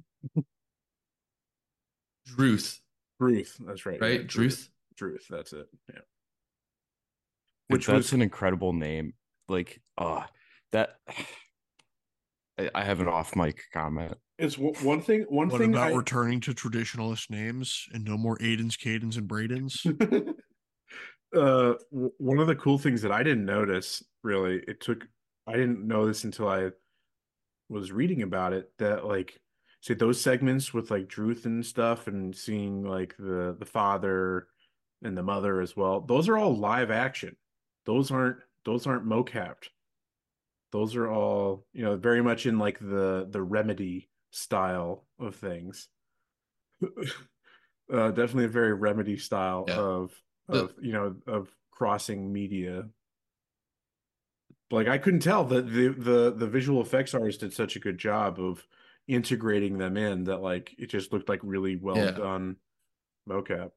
Druth, Druth. That's right. Yeah, right? Druth. Druth. Druth. That's it. Yeah. Dude, Which that's was an incredible name. Like, uh that I, I have an off mic comment. it's one one thing. One What thing about I returning to traditionalist names and no more Aidens, Cadens, and Bradens? uh w- one of the cool things that I didn't notice really, it took I didn't know this until I was reading about it, that like say those segments with like Druth and stuff and seeing like the the father and the mother as well, those are all live action. Those aren't those aren't mocapped. Those are all, you know, very much in like the the Remedy style of things. Uh, definitely a very Remedy style Yeah. of The of you know of crossing media. Like I couldn't tell that the the the visual effects artist did such a good job of integrating them in that like it just looked like really well yeah. done mocap.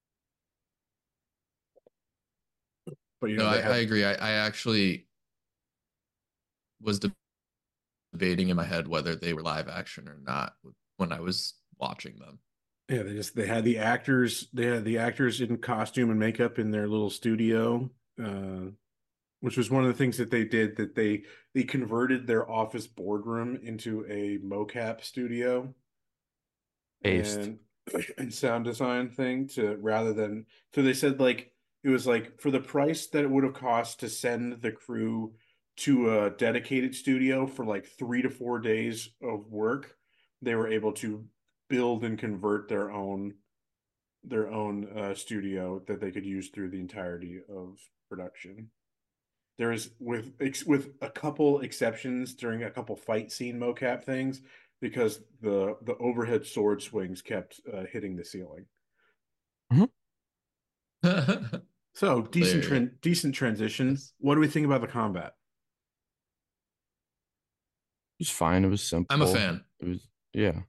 But you No, know I, they I had agree. I, I actually was debating in my head whether they were live action or not when I was watching them. yeah they just they had the actors they had the actors in costume and makeup in their little studio, uh, which was one of the things that they did, that they they converted their office boardroom into a mocap studio Based. and and sound design thing, to rather than, so they said like it was like for the price that it would have cost to send the crew to a dedicated studio for like three to four days of work, they were able to build and convert their own their own uh, studio that they could use through the entirety of production. There is, with with a couple exceptions during a couple fight scene mocap things, because the the overhead sword swings kept uh, hitting the ceiling. So decent Hilarious. trend, decent transition. What do we think about the combat? It was fine. It was I'm a simple. fan. It was yeah.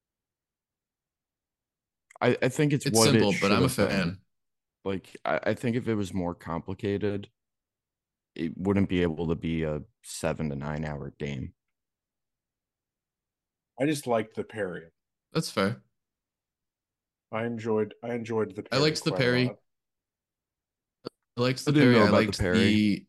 I, I think it's It's what it simple, but should I'm a have been. fan. Like I, I think if it was more complicated, it wouldn't be able to be a seven to nine hour game. I just liked the parry. That's fair. I enjoyed I enjoyed the I parry liked the quite a parry. lot. I liked I the didn't parry. know I about the liked parry. the.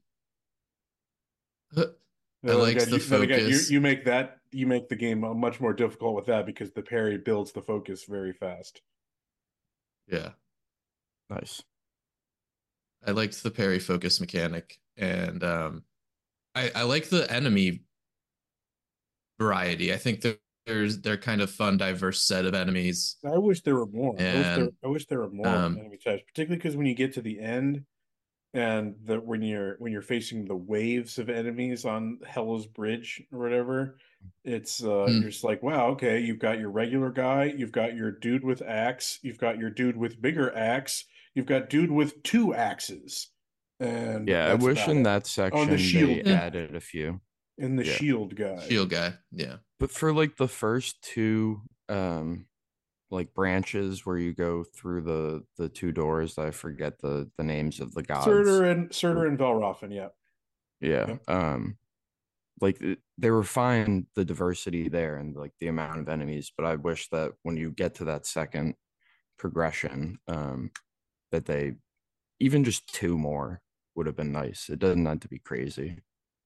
I Then liked again, the you, then again, you focus. you make that you make the game much more difficult with that, because the parry builds the focus very fast. Yeah, Nice. I liked the parry focus mechanic, and um, I I like the enemy variety. I think that there's they're kind of fun, diverse set of enemies, I wish there were more. I wish there and I wish there were more um, enemy types, particularly because when you get to the end, and the when you're when you're facing the waves of enemies on Hell's Bridge or whatever, it's uh you're hmm. just like, wow, okay, you've got your regular guy, you've got your dude with axe, you've got your dude with bigger axe, you've got dude with two axes, and Yeah, I that's wish about in it. that Oh, and the section they shield Yeah, guy. added a few. And the Yeah. shield guy. shield guy. Yeah, But for like the first two um like branches where you go through the the two doors, I forget the the names of the gods. Surtur and Surtur and Velroffen, yeah. Yeah. Yep. Um like it- they were fine, the diversity there and like the amount of enemies, but I wish that when you get to that second progression, um that they even just two more would have been nice. It doesn't have to be crazy.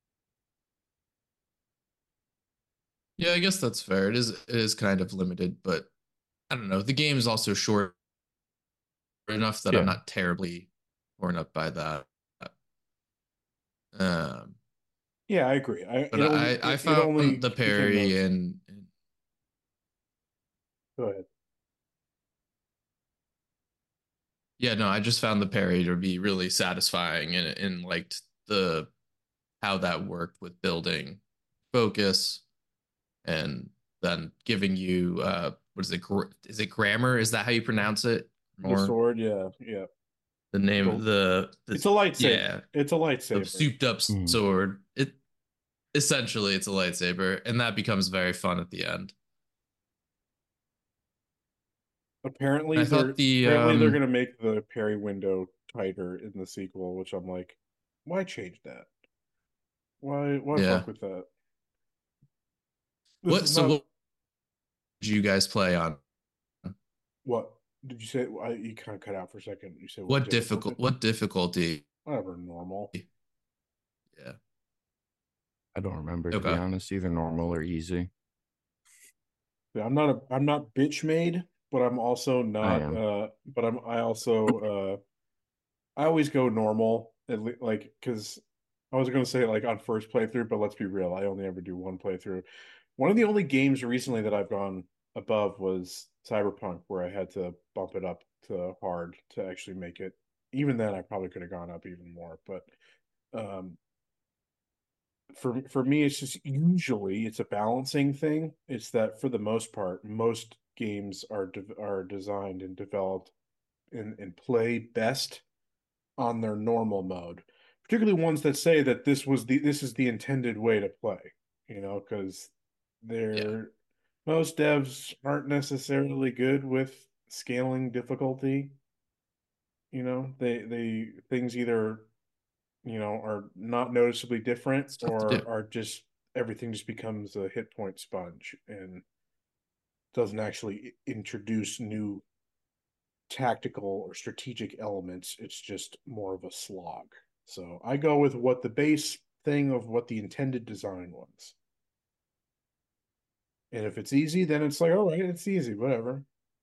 yeah. I guess that's fair. It is it is kind of limited, but I don't know. The game is also short enough that I'm Yeah. not terribly torn up by that. Um, Yeah, I agree. I but it only I I it, it found only the became parry noticeable. and, and Go ahead. yeah, no, I just found the parry to be really satisfying and and liked the how that worked with building focus and then giving you uh what is it? Is it grammar? Is that how you pronounce it? The More sword, yeah, yeah. the name of the the It's a lightsaber. yeah It's a the lightsaber. souped up Mm. sword. It essentially it's a lightsaber, and that becomes very fun at the end. Apparently, I they're thought the apparently they're um gonna make the parry window tighter in the sequel, which I'm like, why change that? Why why yeah fuck with that? This what is so not what did you guys play on? what did you say? I, you kind of cut out for a second. You said what What difficulty? difficult what difficulty? Whatever, normal. Yeah. I don't remember to be Okay. honest, either normal or easy. Yeah, I'm not a I'm not bitch made, but I'm also I not am. uh but I'm I also uh I always go normal at le like because I was gonna say like on first playthrough, but let's be real, I only ever do one playthrough. One of the only games recently that I've gone above was Cyberpunk, where I had to bump it up to hard to actually make it. Even then, I probably could have gone up even more, but um for for me, it's just usually it's a balancing thing. It's that for the most part, most games are de are designed and developed and, and play best on their normal mode, particularly ones that say that this was the this is the intended way to play, you know, because Yeah. they're most devs aren't necessarily good with scaling difficulty. You know, they they things either you know are not noticeably different It's tough to do. or are just everything just becomes a hit point sponge and doesn't actually introduce new tactical or strategic elements. It's just more of a slog. So I go with what the base thing of what the intended design was. And if it's easy, then it's like, all right, it's easy, whatever.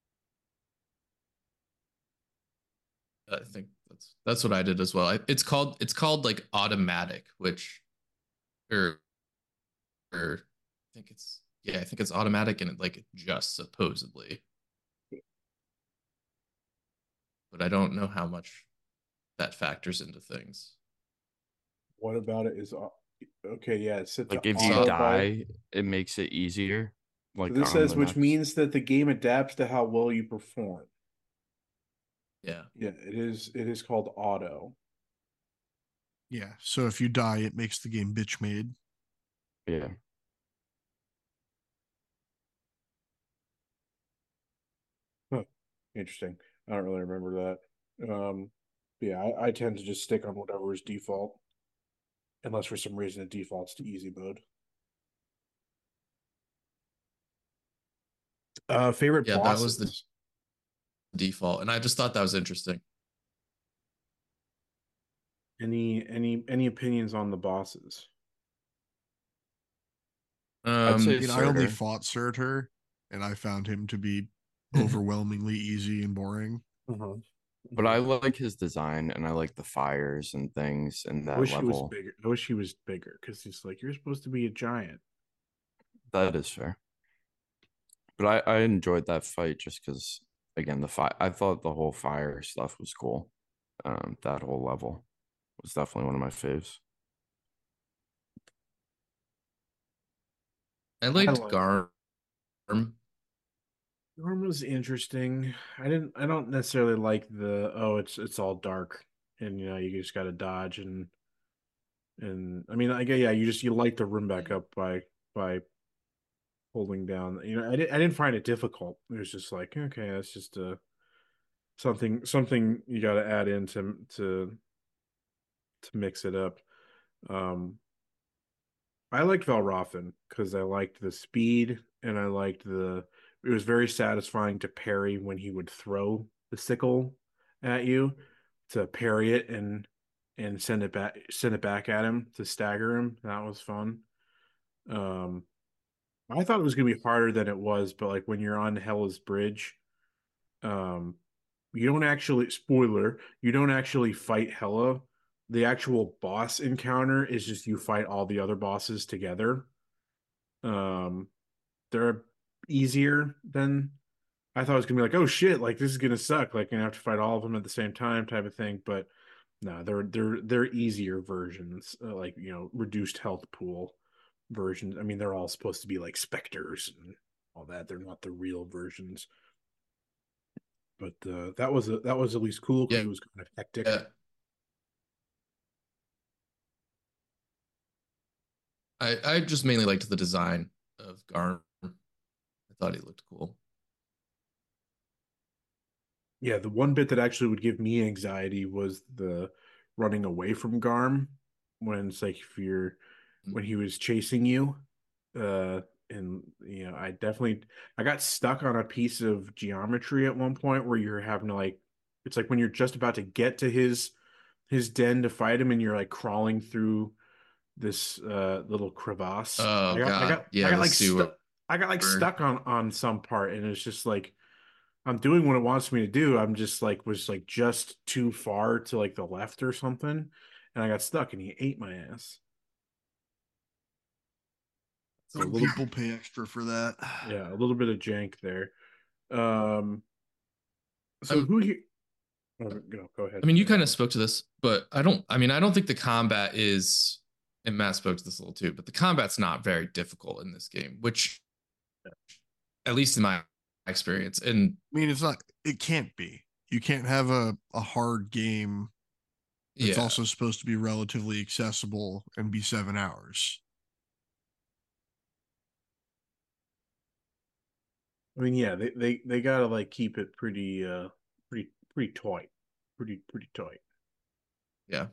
I think that's that's what I did as well. I, it's called it's called like automatic, which or or I think it's yeah, I think it's automatic and it like just supposedly, but I don't know how much that factors into things. What about it is okay? Yeah, it's set to Like if you auto So by. die, it makes it easier. So Like this on says, the which next. means that the game adapts to how well you perform. yeah, Yeah, it is. It is called auto. Yeah. So if you die, it makes the game bitch made. Yeah. Huh. Interesting. I don't really remember that. Um, yeah, I, I tend to just stick on whatever is default, unless for some reason it defaults to easy mode. Uh, favorite yeah, that was the bosses? default, and I just thought that was interesting. Any any any opinions on the bosses? I'd I say Um, mean, I only Surtur. fought Surtur, and I found him to be overwhelmingly easy and boring. Uh-huh. But I Yeah. like his design and I like the fires and things in I that wish he was level. bigger. I wish he was bigger because he's like you're supposed to be a giant. That is fair. But I, I enjoyed that fight just because again the fight I thought the whole fire stuff was cool. Um, that whole level was definitely one of my faves. I I liked like Garm. Norm was interesting. I didn't. I don't necessarily like the oh, it's it's all dark and you know you just got to dodge and and I mean I get yeah you just you light the room back up by by holding down. You know I didn't I didn't find it difficult. It was just like okay that's just a something something you got to add in to to to mix it up. Um, I liked Valrothan because I liked the speed and I liked the. It was very satisfying to parry when he would throw the sickle at you to parry it and and send it back send it back at him to stagger him. That was fun. Um, I thought it was gonna be harder than it was, but like when you're on Hela's Bridge, um, you don't actually spoiler, you don't actually fight Hela. The actual boss encounter is just you fight all the other bosses together. Um, they're easier than I thought it was gonna be like, oh shit, like this is gonna suck. Like you have to fight all of them at the same time, type of thing. But no, they're they're they're easier versions, uh, like you know, reduced health pool versions. I mean, they're all supposed to be like specters and all that. They're not the real versions. But uh, that was a, that was at least cool because Yeah. it was kind of hectic. Yeah. I I just mainly liked the design of Garm. I thought he looked cool. Yeah, the one bit that actually would give me anxiety was the running away from Garm when it's like if you're when he was chasing you. Uh and you know, I definitely I got stuck on a piece of geometry at one point where you're having to like it's like when you're just about to get to his his den to fight him and you're like crawling through this uh little crevasse. Oh I got I God, got I yeah, got the like sewer. stuck I got like stuck on on some part and it's just like I'm doing what it wants me to do. I'm just like was like just too far to like the left or something, and I got stuck, and he ate my ass. So a Some little, people pay extra for that. yeah, a little bit of jank there. Um, so I'm, who here? Oh, go go ahead. I mean, you kind of spoke to this, but I don't. I mean, I don't think the combat is. And Matt spoke to this a little too, but the combat's not very difficult in this game, which, at least in my experience, and I mean, it's not. It can't be. You can't have a a hard game that's yeah, also supposed to be relatively accessible and be seven hours. I mean, yeah, they they they gotta like keep it pretty uh pretty pretty tight, pretty pretty tight. yeah.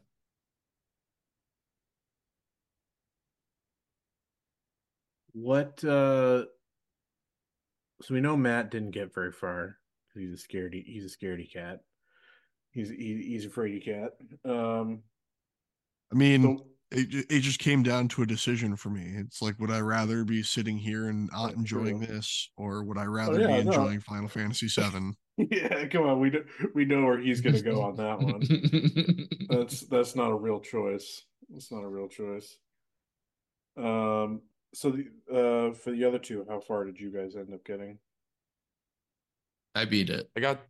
What uh so we know Matt didn't get very far. He's a scaredy he's a scaredy cat. He's he, he's a fraidy cat. Um I mean, so it it just came down to a decision for me. It's like, would I rather be sitting here and not oh, enjoying true. this, or would I Oh rather be yeah, no. enjoying Final Fantasy seven? Yeah, come on. We know we know where he's gonna go on that one. That's that's not a real choice. It's not a real choice. Um so the uh for the other two, how far did you guys end up getting? I beat it. I got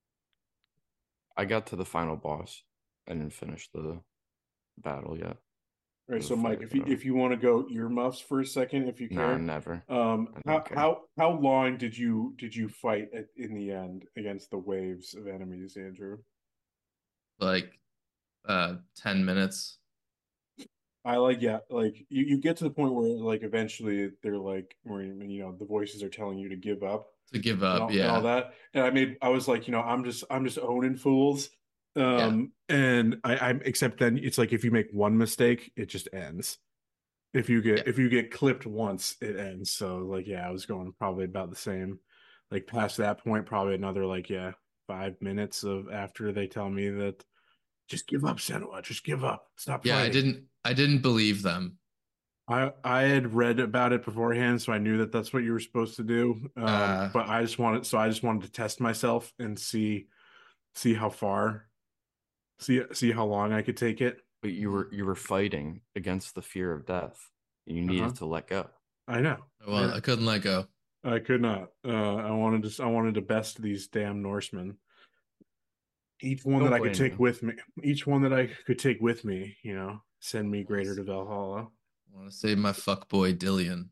I got to the final boss. I didn't finish the battle yet. All right, The so Mike, fight, if you whatever. if you want to go earmuffs for a second, if you Nah, care, never. um, I how don't care. how how long did you did you fight at, in the end against the waves of enemies, Andrew? Like uh ten minutes I like yeah, like you, you get to the point where like eventually they're like where you know the voices are telling you to give up to give and up. all and all Yeah. that. And I made I was like, you know, I'm just I'm just owning fools. Yeah. Um and I I except then it's like if you make one mistake, it just ends. If you Yeah. get if you get clipped once, it ends. So like yeah, I was going probably about the same. Like past that point, probably another like yeah, five minutes of after they tell me that just give up, Senua, just give up. Stop Yeah, I fighting. didn't I didn't believe them. I I had read about it beforehand, so I knew that that's what you were supposed to do. Um, Uh but I just wanted, so I just wanted to test myself and see see how far, see see how long I could take it. But you were you were fighting against the fear of death. You Uh-huh. needed to let go. I know. well, I, I couldn't let go. I could not. Uh, I wanted to. I wanted to best these damn Norsemen. Each one that Don't I could blame take you. with me. Each one that I could take with me. You know, send me I want greater to to Valhalla. I want to save my fuck boy Dillion.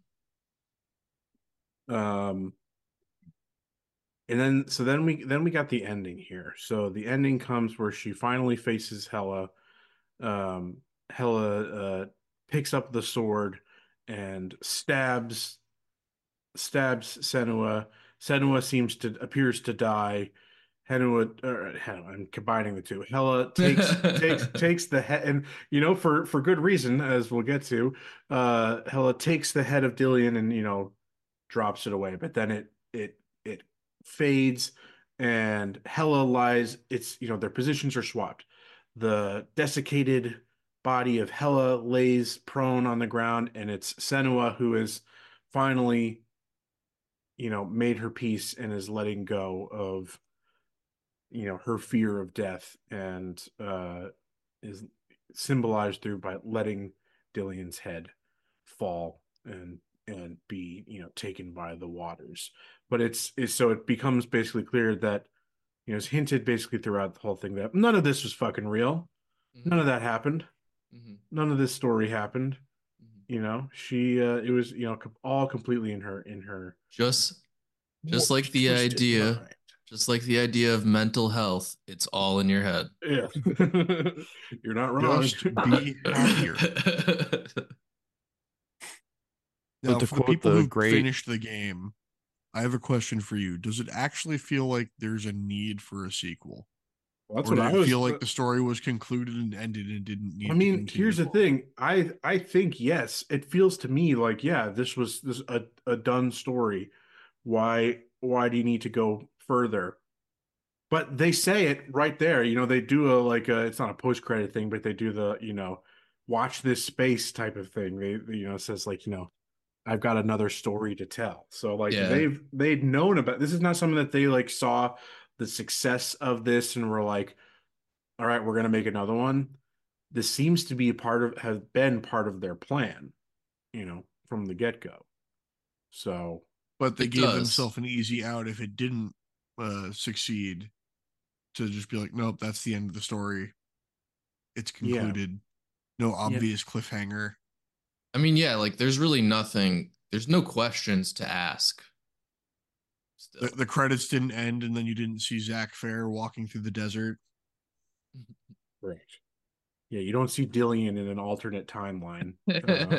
Um, and then so then we then we got the ending here. So the ending comes where she finally faces Hela. Um, Hela uh, picks up the sword and stabs stabs Senua. Senua seems to appears to die. Henua, or Henua, I'm combining the two. Hela takes takes takes the head, and you know for for good reason, as we'll get to. Uh, Hela takes the head of Dillion and you know drops it away, but then it it it fades, and Hela lies. It's you know their positions are swapped. The desiccated body of Hela lays prone on the ground, and it's Senua who is finally you know made her peace and is letting go of you know her fear of death and uh is symbolized through by letting Dillion's head fall and and be you know taken by the waters. But it's, it's so it becomes basically clear that you know it's hinted basically throughout the whole thing that none of this was fucking real. None hmm of that happened. hmm None of this story happened. You know, she uh, it was you know com- all completely in her in her Just just like the twisted idea, mind. just like the idea of mental health, it's all in your head. Yeah, you're not wrong. Just be happier. But Now, to for the quote people the who great, finished the game, I have a question for you. Does it actually feel like there's a need for a sequel? That's Or what did I it was. feel like the story was concluded and ended and didn't I need to mean, continue here's the forward? thing. I I think yes, it feels to me like yeah, this was this a, a done story. Why why do you need to go further? But they say it right there. You know, they do a like a it's not a post credit thing, but they do the, you know, watch this space type of thing. They, they, you know, it says like, you know, I've got another story to tell. So like Yeah. they've they've known about this is not something that they like saw the success of this and were like, all right, we're gonna make another one. This seems to be a part of have been part of their plan, you know, from the get-go. So But they It gave does. themselves an easy out if it didn't uh, succeed to just be like, nope, that's the end of the story. It's yeah. concluded. No Yeah. obvious cliffhanger. I mean, yeah, like there's really nothing, there's no questions to ask The, still. the credits didn't end, and then you didn't see Zach Fair walking through the desert. Right. Yeah, you don't see Dillian in an alternate timeline. Uh,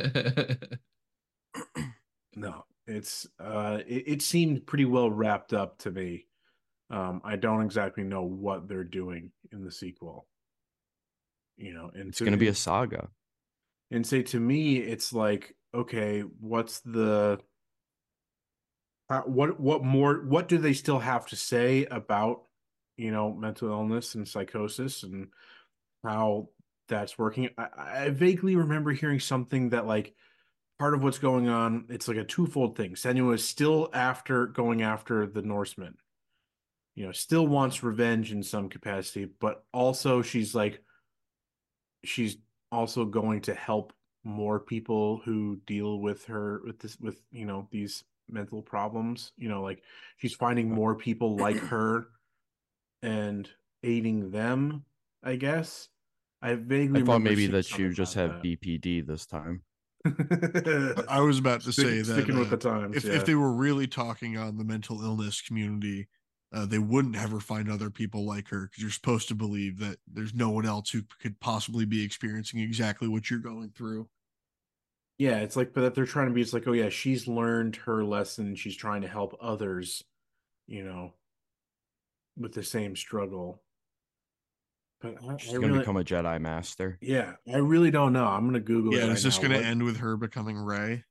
no, it's uh, it, it seemed pretty well wrapped up to me. Um, I don't exactly know what they're doing in the sequel, you know, and it's to going to be a and, saga. and say to me, it's like, okay, what's the uh, what what more what do they still have to say about, you know, mental illness and psychosis and how that's working? I, I vaguely remember hearing something that like part of what's going on, it's like a twofold thing. Senua is still after going after the Norsemen, you know, still wants revenge in some capacity, but also she's like, she's also going to help more people who deal with her, with this, with, you know, these mental problems, you know, like she's finding more people like her and aiding them, I guess. I I vaguely thought remember maybe seeing that she something would just about have B P D this time. that. I was about to say Stick, that sticking with uh, the times, if if yeah. they were really talking on the mental illness community, uh, they wouldn't ever find other people like her because you're supposed to believe that there's no one else who could possibly be experiencing exactly what you're going through. Yeah, it's like, but that they're trying to be, it's like, oh yeah, she's learned her lesson. She's trying to help others, you know, with the same struggle. But I, I She's going to really, become a Jedi Master. yeah, I really don't know. I'm gonna Google it Yeah, right is this now. going to What? end with her becoming Rey?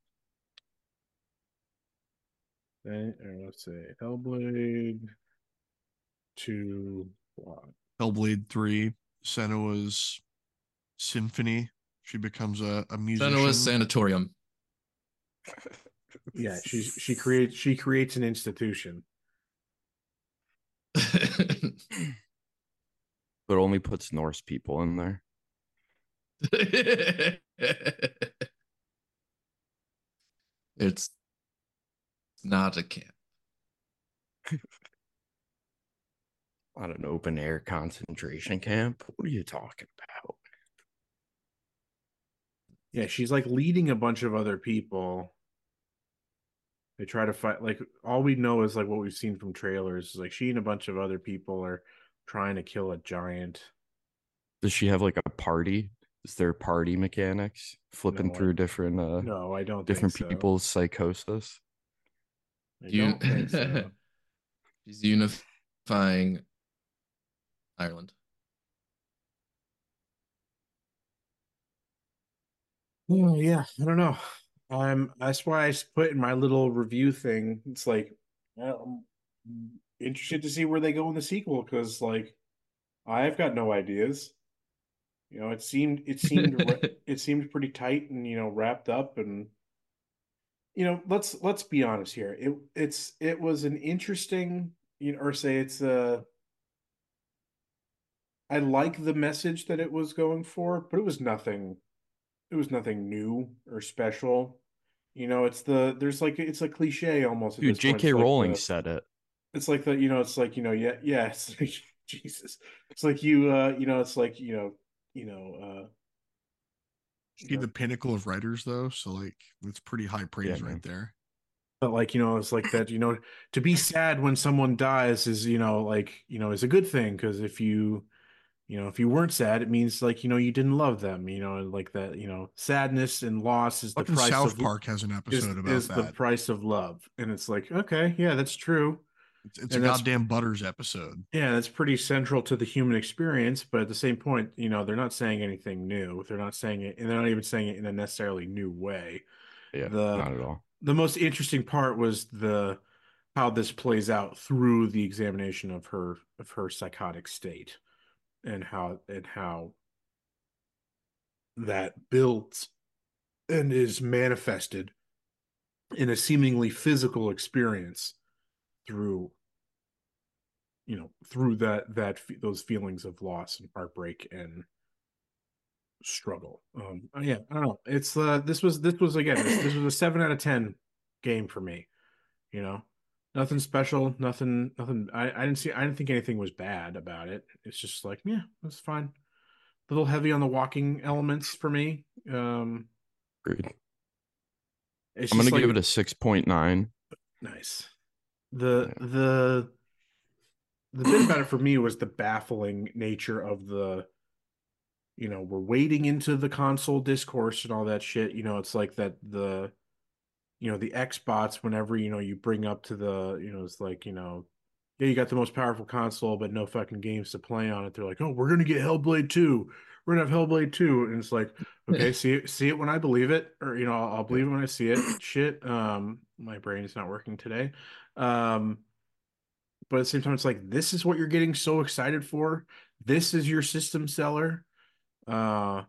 eh, or let's say Hellblade two plot. Hellblade three, Senua's Symphony. She becomes a, a Genoa musician. Sanatorium. Yeah, she's she creates she creates an institution. But only puts Norse people in there. It's not a camp. Not an open air concentration camp. What are you talking about? Yeah, she's like leading a bunch of other people. They try to fight. Like all we know is like what we've seen from trailers. Is like she and a bunch of other people are trying to kill a giant. Does she have like a party? Is there party mechanics flipping No, I, through different uh no, I don't think different so. people's psychosis? I You, don't think so. she's unifying Ireland. Oh yeah, I don't know. Um, that's why I put in my little review thing. It's like I'm interested to see where they go in the sequel because like I've got no ideas. You know, it seemed it seemed it seemed pretty tight and you know wrapped up and you know let's let's be honest here. It it's it was an interesting you know or say it's a I like the message that it was going for, but it was nothing it was nothing new or special. You know, it's the there's like it's a cliche almost at Dude, this point. J K. It's like Rowling the said it. it's like the you know it's like you know yeah yeah it's like Jesus. It's like you uh you know it's like you know you know uh She's the pinnacle of writers, though, so like it's pretty high praise Yeah, man. right there. But like, you know, it's like that, you know, to be sad when someone dies is, you know, like, you know, is a good thing because if you, you know, if you weren't sad, it means like, you know, you didn't love them, you know, like that, you know, sadness and loss is the Fucking price South of Park has an is episode about is the that. price of love. And it's like, okay, yeah, that's true. It's, it's a And that's goddamn Butters episode. yeah, that's pretty central to the human experience, but at the same point, you know, they're not saying anything new. They're not saying it, and they're not even saying it in a necessarily new way. Yeah, The not at all. the most interesting part was the how this plays out through the examination of her of her psychotic state and how and how that builds and is manifested in a seemingly physical experience through you know through that that those feelings of loss and heartbreak and struggle. Um, yeah, I don't know. It's uh, this was this was again this, this was a seven out of ten game for me. You know, nothing special, nothing, nothing. I, I didn't see. I didn't think anything was bad about it. It's just like, yeah, that's fine. A little heavy on the walking elements for me. Um, Agreed. it's I'm just gonna like give it a six point nine. nice. The Yeah. the the bit about it for me was the baffling nature of the you know we're wading into the console discourse and all that shit. You know, it's like that the you know the Xbox whenever you know you bring up to the you know it's like you know yeah you got the most powerful console but no fucking games to play on it. They're like, oh, we're gonna get Hellblade two, we're gonna have Hellblade two, and it's like, okay, see it see it when I believe it, or you know I'll, I'll Yeah. believe it when I see it. Shit, um my brain's not working today. um but at the same time it's like this is what you're getting so excited for. This is your system seller. uh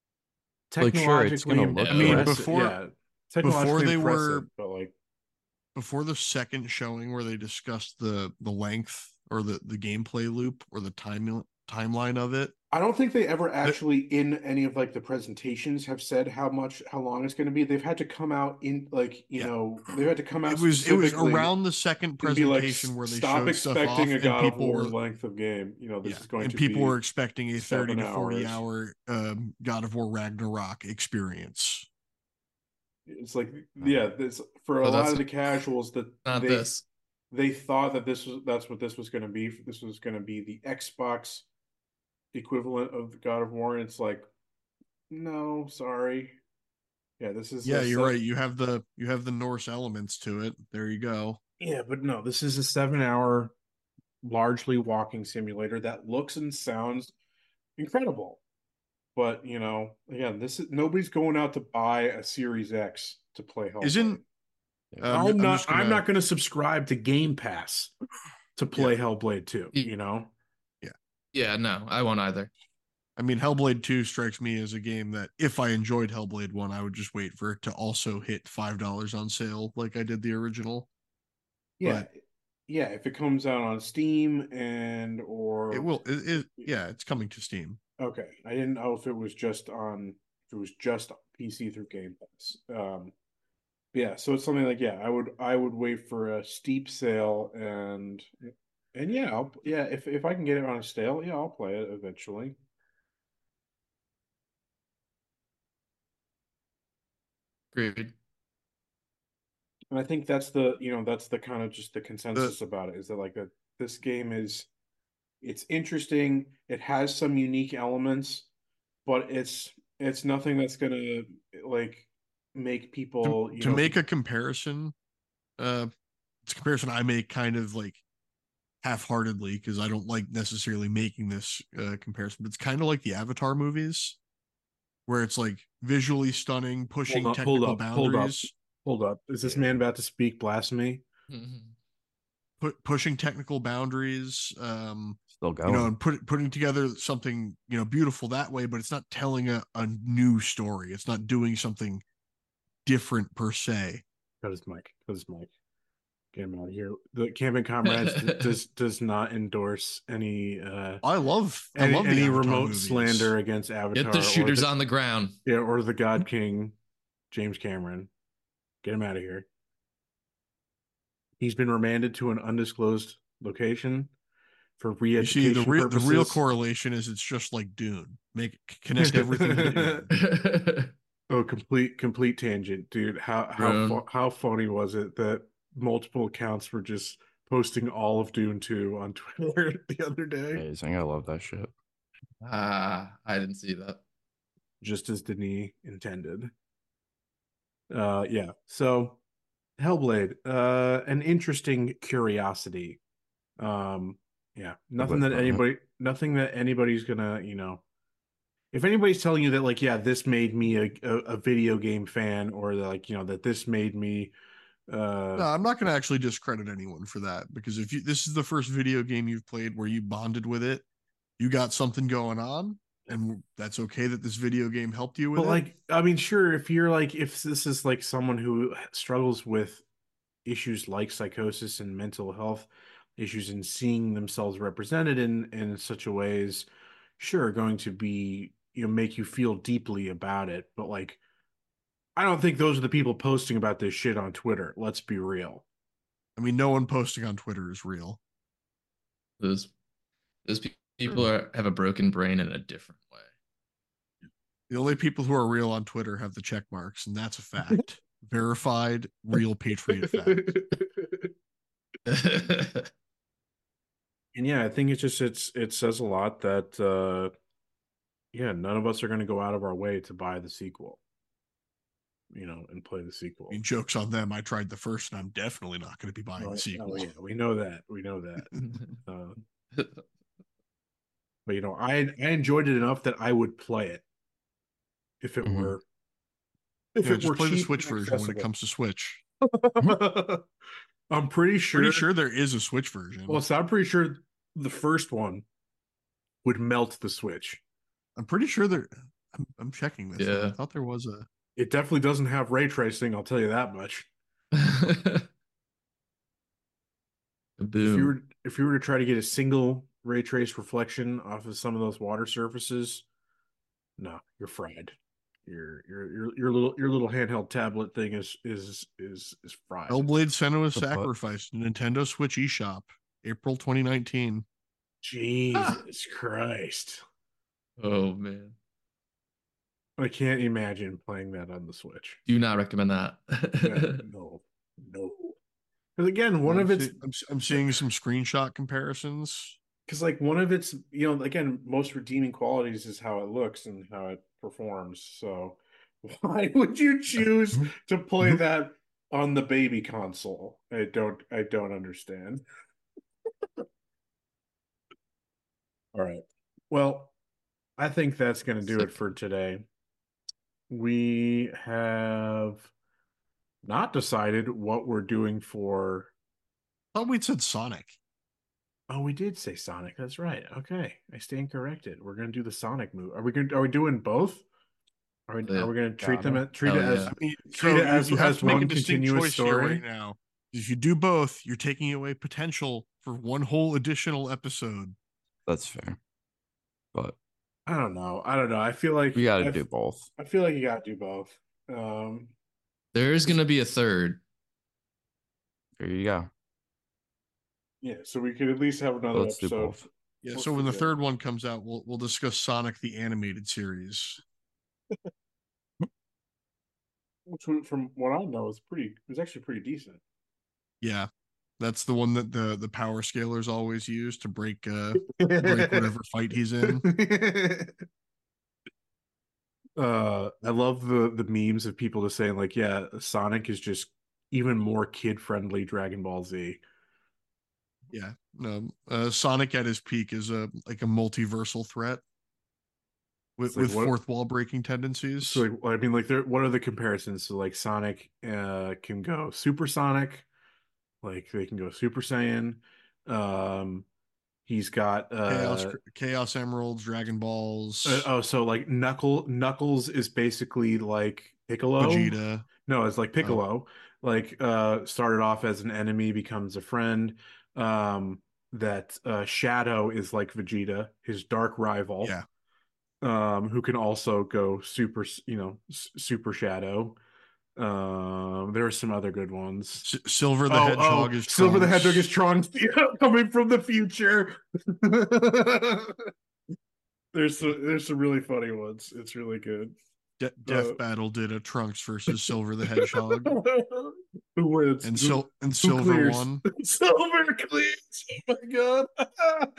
Like, sure, it's Technologically gonna look I mean, good. impressive, before yeah, before technologically they impressive, were but like before the second showing where they discussed the the length or the the gameplay loop or the time timeline of it. I don't think they ever That actually in any of like the presentations have said how much how long it's going to be. They've had to come out in like, you yeah, know, they've had to come it out was it was specifically around the second and be like, presentation where they stop showed stuff expecting off a and God of people War were length of game. You know, this yeah, is going and to people were be expecting a thirty seven to forty hours. hour um, God of War Ragnarok experience. It's like, No. yeah, this for a Oh, lot that's of the casuals that not they this. they thought that this was that's what this was going to be. This was going to be the Xbox equivalent of the God of War, and it's like, no, sorry. Yeah, this is Yeah, a you're set. right. You have the you have the Norse elements to it. There you go. Yeah, but no, this is a seven hour, largely walking simulator that looks and sounds incredible. But, you know, again, this is nobody's going out to buy a Series X to play Hellblade. Isn't Yeah. um, I'm I'm not just I'm gonna not going to subscribe to Game Pass to play yeah Hellblade two, Y- you know? yeah. Yeah, no, I won't either. I mean, Hellblade two strikes me as a game that if I enjoyed Hellblade one, I would just wait for it to also hit five dollars on sale like I did the original. Yeah. But Yeah, if it comes out on Steam and it or will it, it yeah, it's coming to Steam. okay, I didn't know if it was just on if it was just P C through Game Pass. Um Yeah, so it's something like yeah, I would I would wait for a steep sale and and yeah, I'll yeah, if if I can get it on a sale, yeah, I'll play it eventually. Agreed. And I think that's the, you know, that's the kind of just the The consensus about it is that like that this game is it's interesting, it has some unique elements, but it's it's nothing that's gonna like make to, people, you to know, make a comparison, uh it's a comparison I make kind of like half-heartedly because I don't like necessarily making this uh, comparison, but it's kind of like the Avatar movies where it's like visually stunning, hold pushing up, hold technical up, hold up, boundaries, hold up. Is this Yeah. man about to speak blasphemy? Mhm. pu- pushing technical boundaries, um, Still you know, going. and put, putting together something, you know, beautiful that way, but it's not telling a, a new story. It's not doing something different per se. Cut his mic. Cut his mic. Get him out of here. The Camping Comrades d- does does not endorse any uh I love, I any love the any Avatar remote movies. slander against Avatar Get the or shooters the, on the ground. yeah, or the God King, James Cameron. Get him out of here. He's been remanded to an undisclosed location for You see, the re-education real the real purposes. correlation is it's just like Dune. Make connect everything to Dune. Oh, complete complete tangent, dude. How how Rune. fu- how funny was it that multiple accounts were just posting all of Dune two on Twitter the other day, Amazing. I love that shit. Ah, I didn't see that. just as Denis intended. Uh, yeah. So Hellblade, uh, an interesting curiosity. Um, yeah, nothing bit that from it. anybody, nothing that anybody's gonna, you know, if anybody's telling you that, like, yeah, this made me a, a, a video game fan, or that, like, you know, that this made me, uh, No, I'm not going to actually discredit anyone for that, because if you this is the first video game you've played where you bonded with it, you got something going on, and that's okay that this video game helped you with but it. like, I mean, sure, if you're like, if this is like someone who struggles with issues like psychosis and mental health issues and seeing themselves represented in in such a ways, sure, going to be, you know, make you feel deeply about it. But like, I don't think those are the people posting about this shit on Twitter. Let's be real. I mean, no one posting on Twitter is real. Those those pe- people are, have a broken brain in a different way. The only people who are real on Twitter have the check marks, and that's a fact. Verified, real patriot fact. And yeah, I think it's just it's it says a lot that uh yeah, none of us are going to go out of our way to buy the sequel, you know, and play the sequel. I mean, jokes on them. I tried the first, and I'm definitely not going to be buying Oh, the sequel. oh, yeah, we know that. We know that. Uh, but you know, I I enjoyed it enough that I would play it if it Mhm. were if Yeah, it just were play the cheap Switch and version when it accessible. comes to Switch. I'm pretty sure. Pretty sure there is a Switch version. Well, so I'm pretty sure the first one would melt the Switch. I'm pretty sure there. I'm, I'm checking this. Yeah. I thought there was a. It definitely doesn't have ray tracing. I'll tell you that much. If you Boom. were if you were to try to get a single ray trace reflection off of some of those water surfaces, no, you're fried. Your your your your little your little handheld tablet thing is is is is fried. Hellblade Senua's The butt- Sacrifice, Nintendo Switch eShop, April twenty nineteen. Jesus Christ. Oh man. I can't imagine playing that on the Switch. Do not recommend that. Yeah, no, no. Because again, one I'm of its see- I'm, I'm seeing some screenshot comparisons. because like one of its, you know, again, most redeeming qualities is how it looks and how it performs. So why would you choose to play Mhm. that on the baby console? I don't I don't understand. All right. Well, I think that's going to do it Sick. for today. We have not decided what we're doing for. I thought we'd said Sonic. Oh, we did say Sonic. That's right. Okay, I stand corrected. We're gonna do the Sonic move. Are we going? Are we doing both? Are we? Yeah. Are we gonna treat them Gotta. as treat it Hell as yeah. I mean, treat so it as, you, you have as to make one a distinct continuous choice story? here right now. If you do both, you're taking away potential for one whole additional episode. That's fair. But I don't know. I don't know. I feel like we got to I, do both. I feel like you got to do both. Um, There is gonna be a third. There you go. yeah. So we could at least have another Let's do episode. both. Yeah, Let's so when do the that. third one comes out, we'll we'll discuss Sonic the animated series. Which one, from what I know, is pretty. It was actually pretty decent. Yeah, that's the one that the the power scalers always use to break uh break whatever fight he's in. uh, I love the the memes of people just saying like, yeah, Sonic is just even more kid friendly Dragon Ball Z. Yeah, no, uh, Sonic at his peak is a like a multiversal threat with It's like, with what- fourth wall breaking tendencies. So like, I mean, like, there. What are the comparisons? So like, Sonic uh can go supersonic, like they can go Super Saiyan. Um, he's got Chaos uh, Chaos Emeralds, Dragon Balls, uh oh, so like Knuckle Knuckles is basically like Piccolo. Vegeta. No, it's like Piccolo. Like uh started off as an enemy, becomes a friend. Um that uh Shadow is like Vegeta, his dark rival. Yeah. Um who can also go super, you know, s- super Shadow. Um, there are some other good ones. S- Silver the Oh, Hedgehog oh, is Silver the Trunks. Hedgehog is Trunks coming from the future. there's some, there's some really funny ones. It's really good. De- Death uh, Battle did a Trunks versus Silver the Hedgehog, Who wins? and Who- Sil- and who Silver clears? won. Silver clears. Oh my god.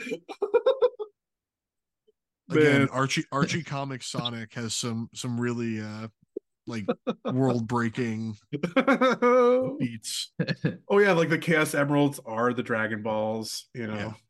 Again, Man. Archie Archie Comics Sonic has some some really uh like world breaking beats. Oh yeah, like the Chaos Emeralds are the Dragon Balls, you know. Yeah.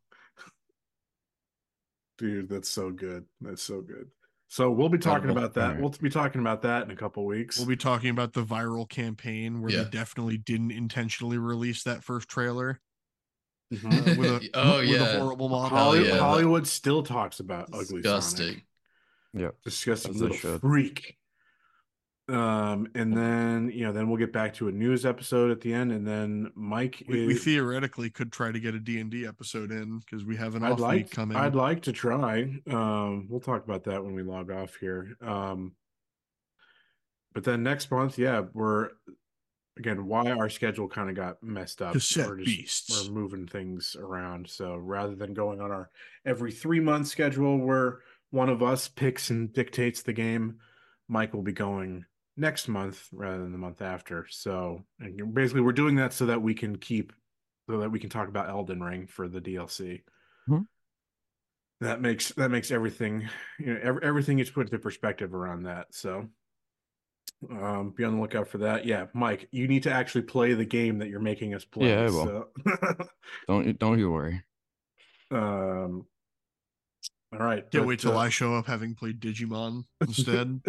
Dude, that's so good. That's so good. So we'll be talking Incredible. about that. Alright. We'll be talking about that in a couple weeks. We'll be talking about the viral campaign where Yeah. they definitely didn't intentionally release that first trailer Mhm. uh, with a Oh, with yeah. a horrible model. Hollywood, yeah, that- Hollywood still talks about ugly Disgusting. Sonic. Yep. Disgusting As they little should. freak. Um, and then you know, then we'll get back to a news episode at the end, and then Mike We, we is. theoretically could try to get a D and D episode in because we have an I'd off like. week coming. I'd like to try. Um, we'll talk about that when we log off here. Um, but then next month, yeah, we're again why our schedule kind of got messed up. Cassette we're Beasts. We're moving things around, so rather than going on our every three month schedule where one of us picks and dictates the game, Mike will be going next month rather than the month after. So and basically, we're doing that so that we can keep, so that we can talk about Elden Ring for the D L C. Mhm. That makes that makes everything, you know, every, everything gets put into perspective around that. So, um, be on the lookout for that. Yeah, Mike, you need to actually play the game that you're making us play. Yeah, I will. So. Don't you don't you worry. um. All right. Can't but, wait till uh, I show up having played Digimon instead.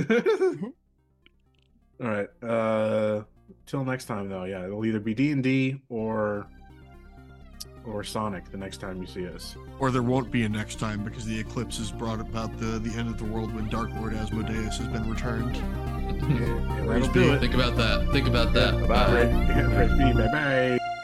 All right. Uh, till next time, though. Yeah, it'll either be D and D or or Sonic the next time you see us. Or there won't be a next time because the eclipse has brought about the, the end of the world when Dark Lord Asmodeus has been returned. Yeah, Praise that'll be. do it. Think about that. Think about that. Bye. Praise be. Bye bye.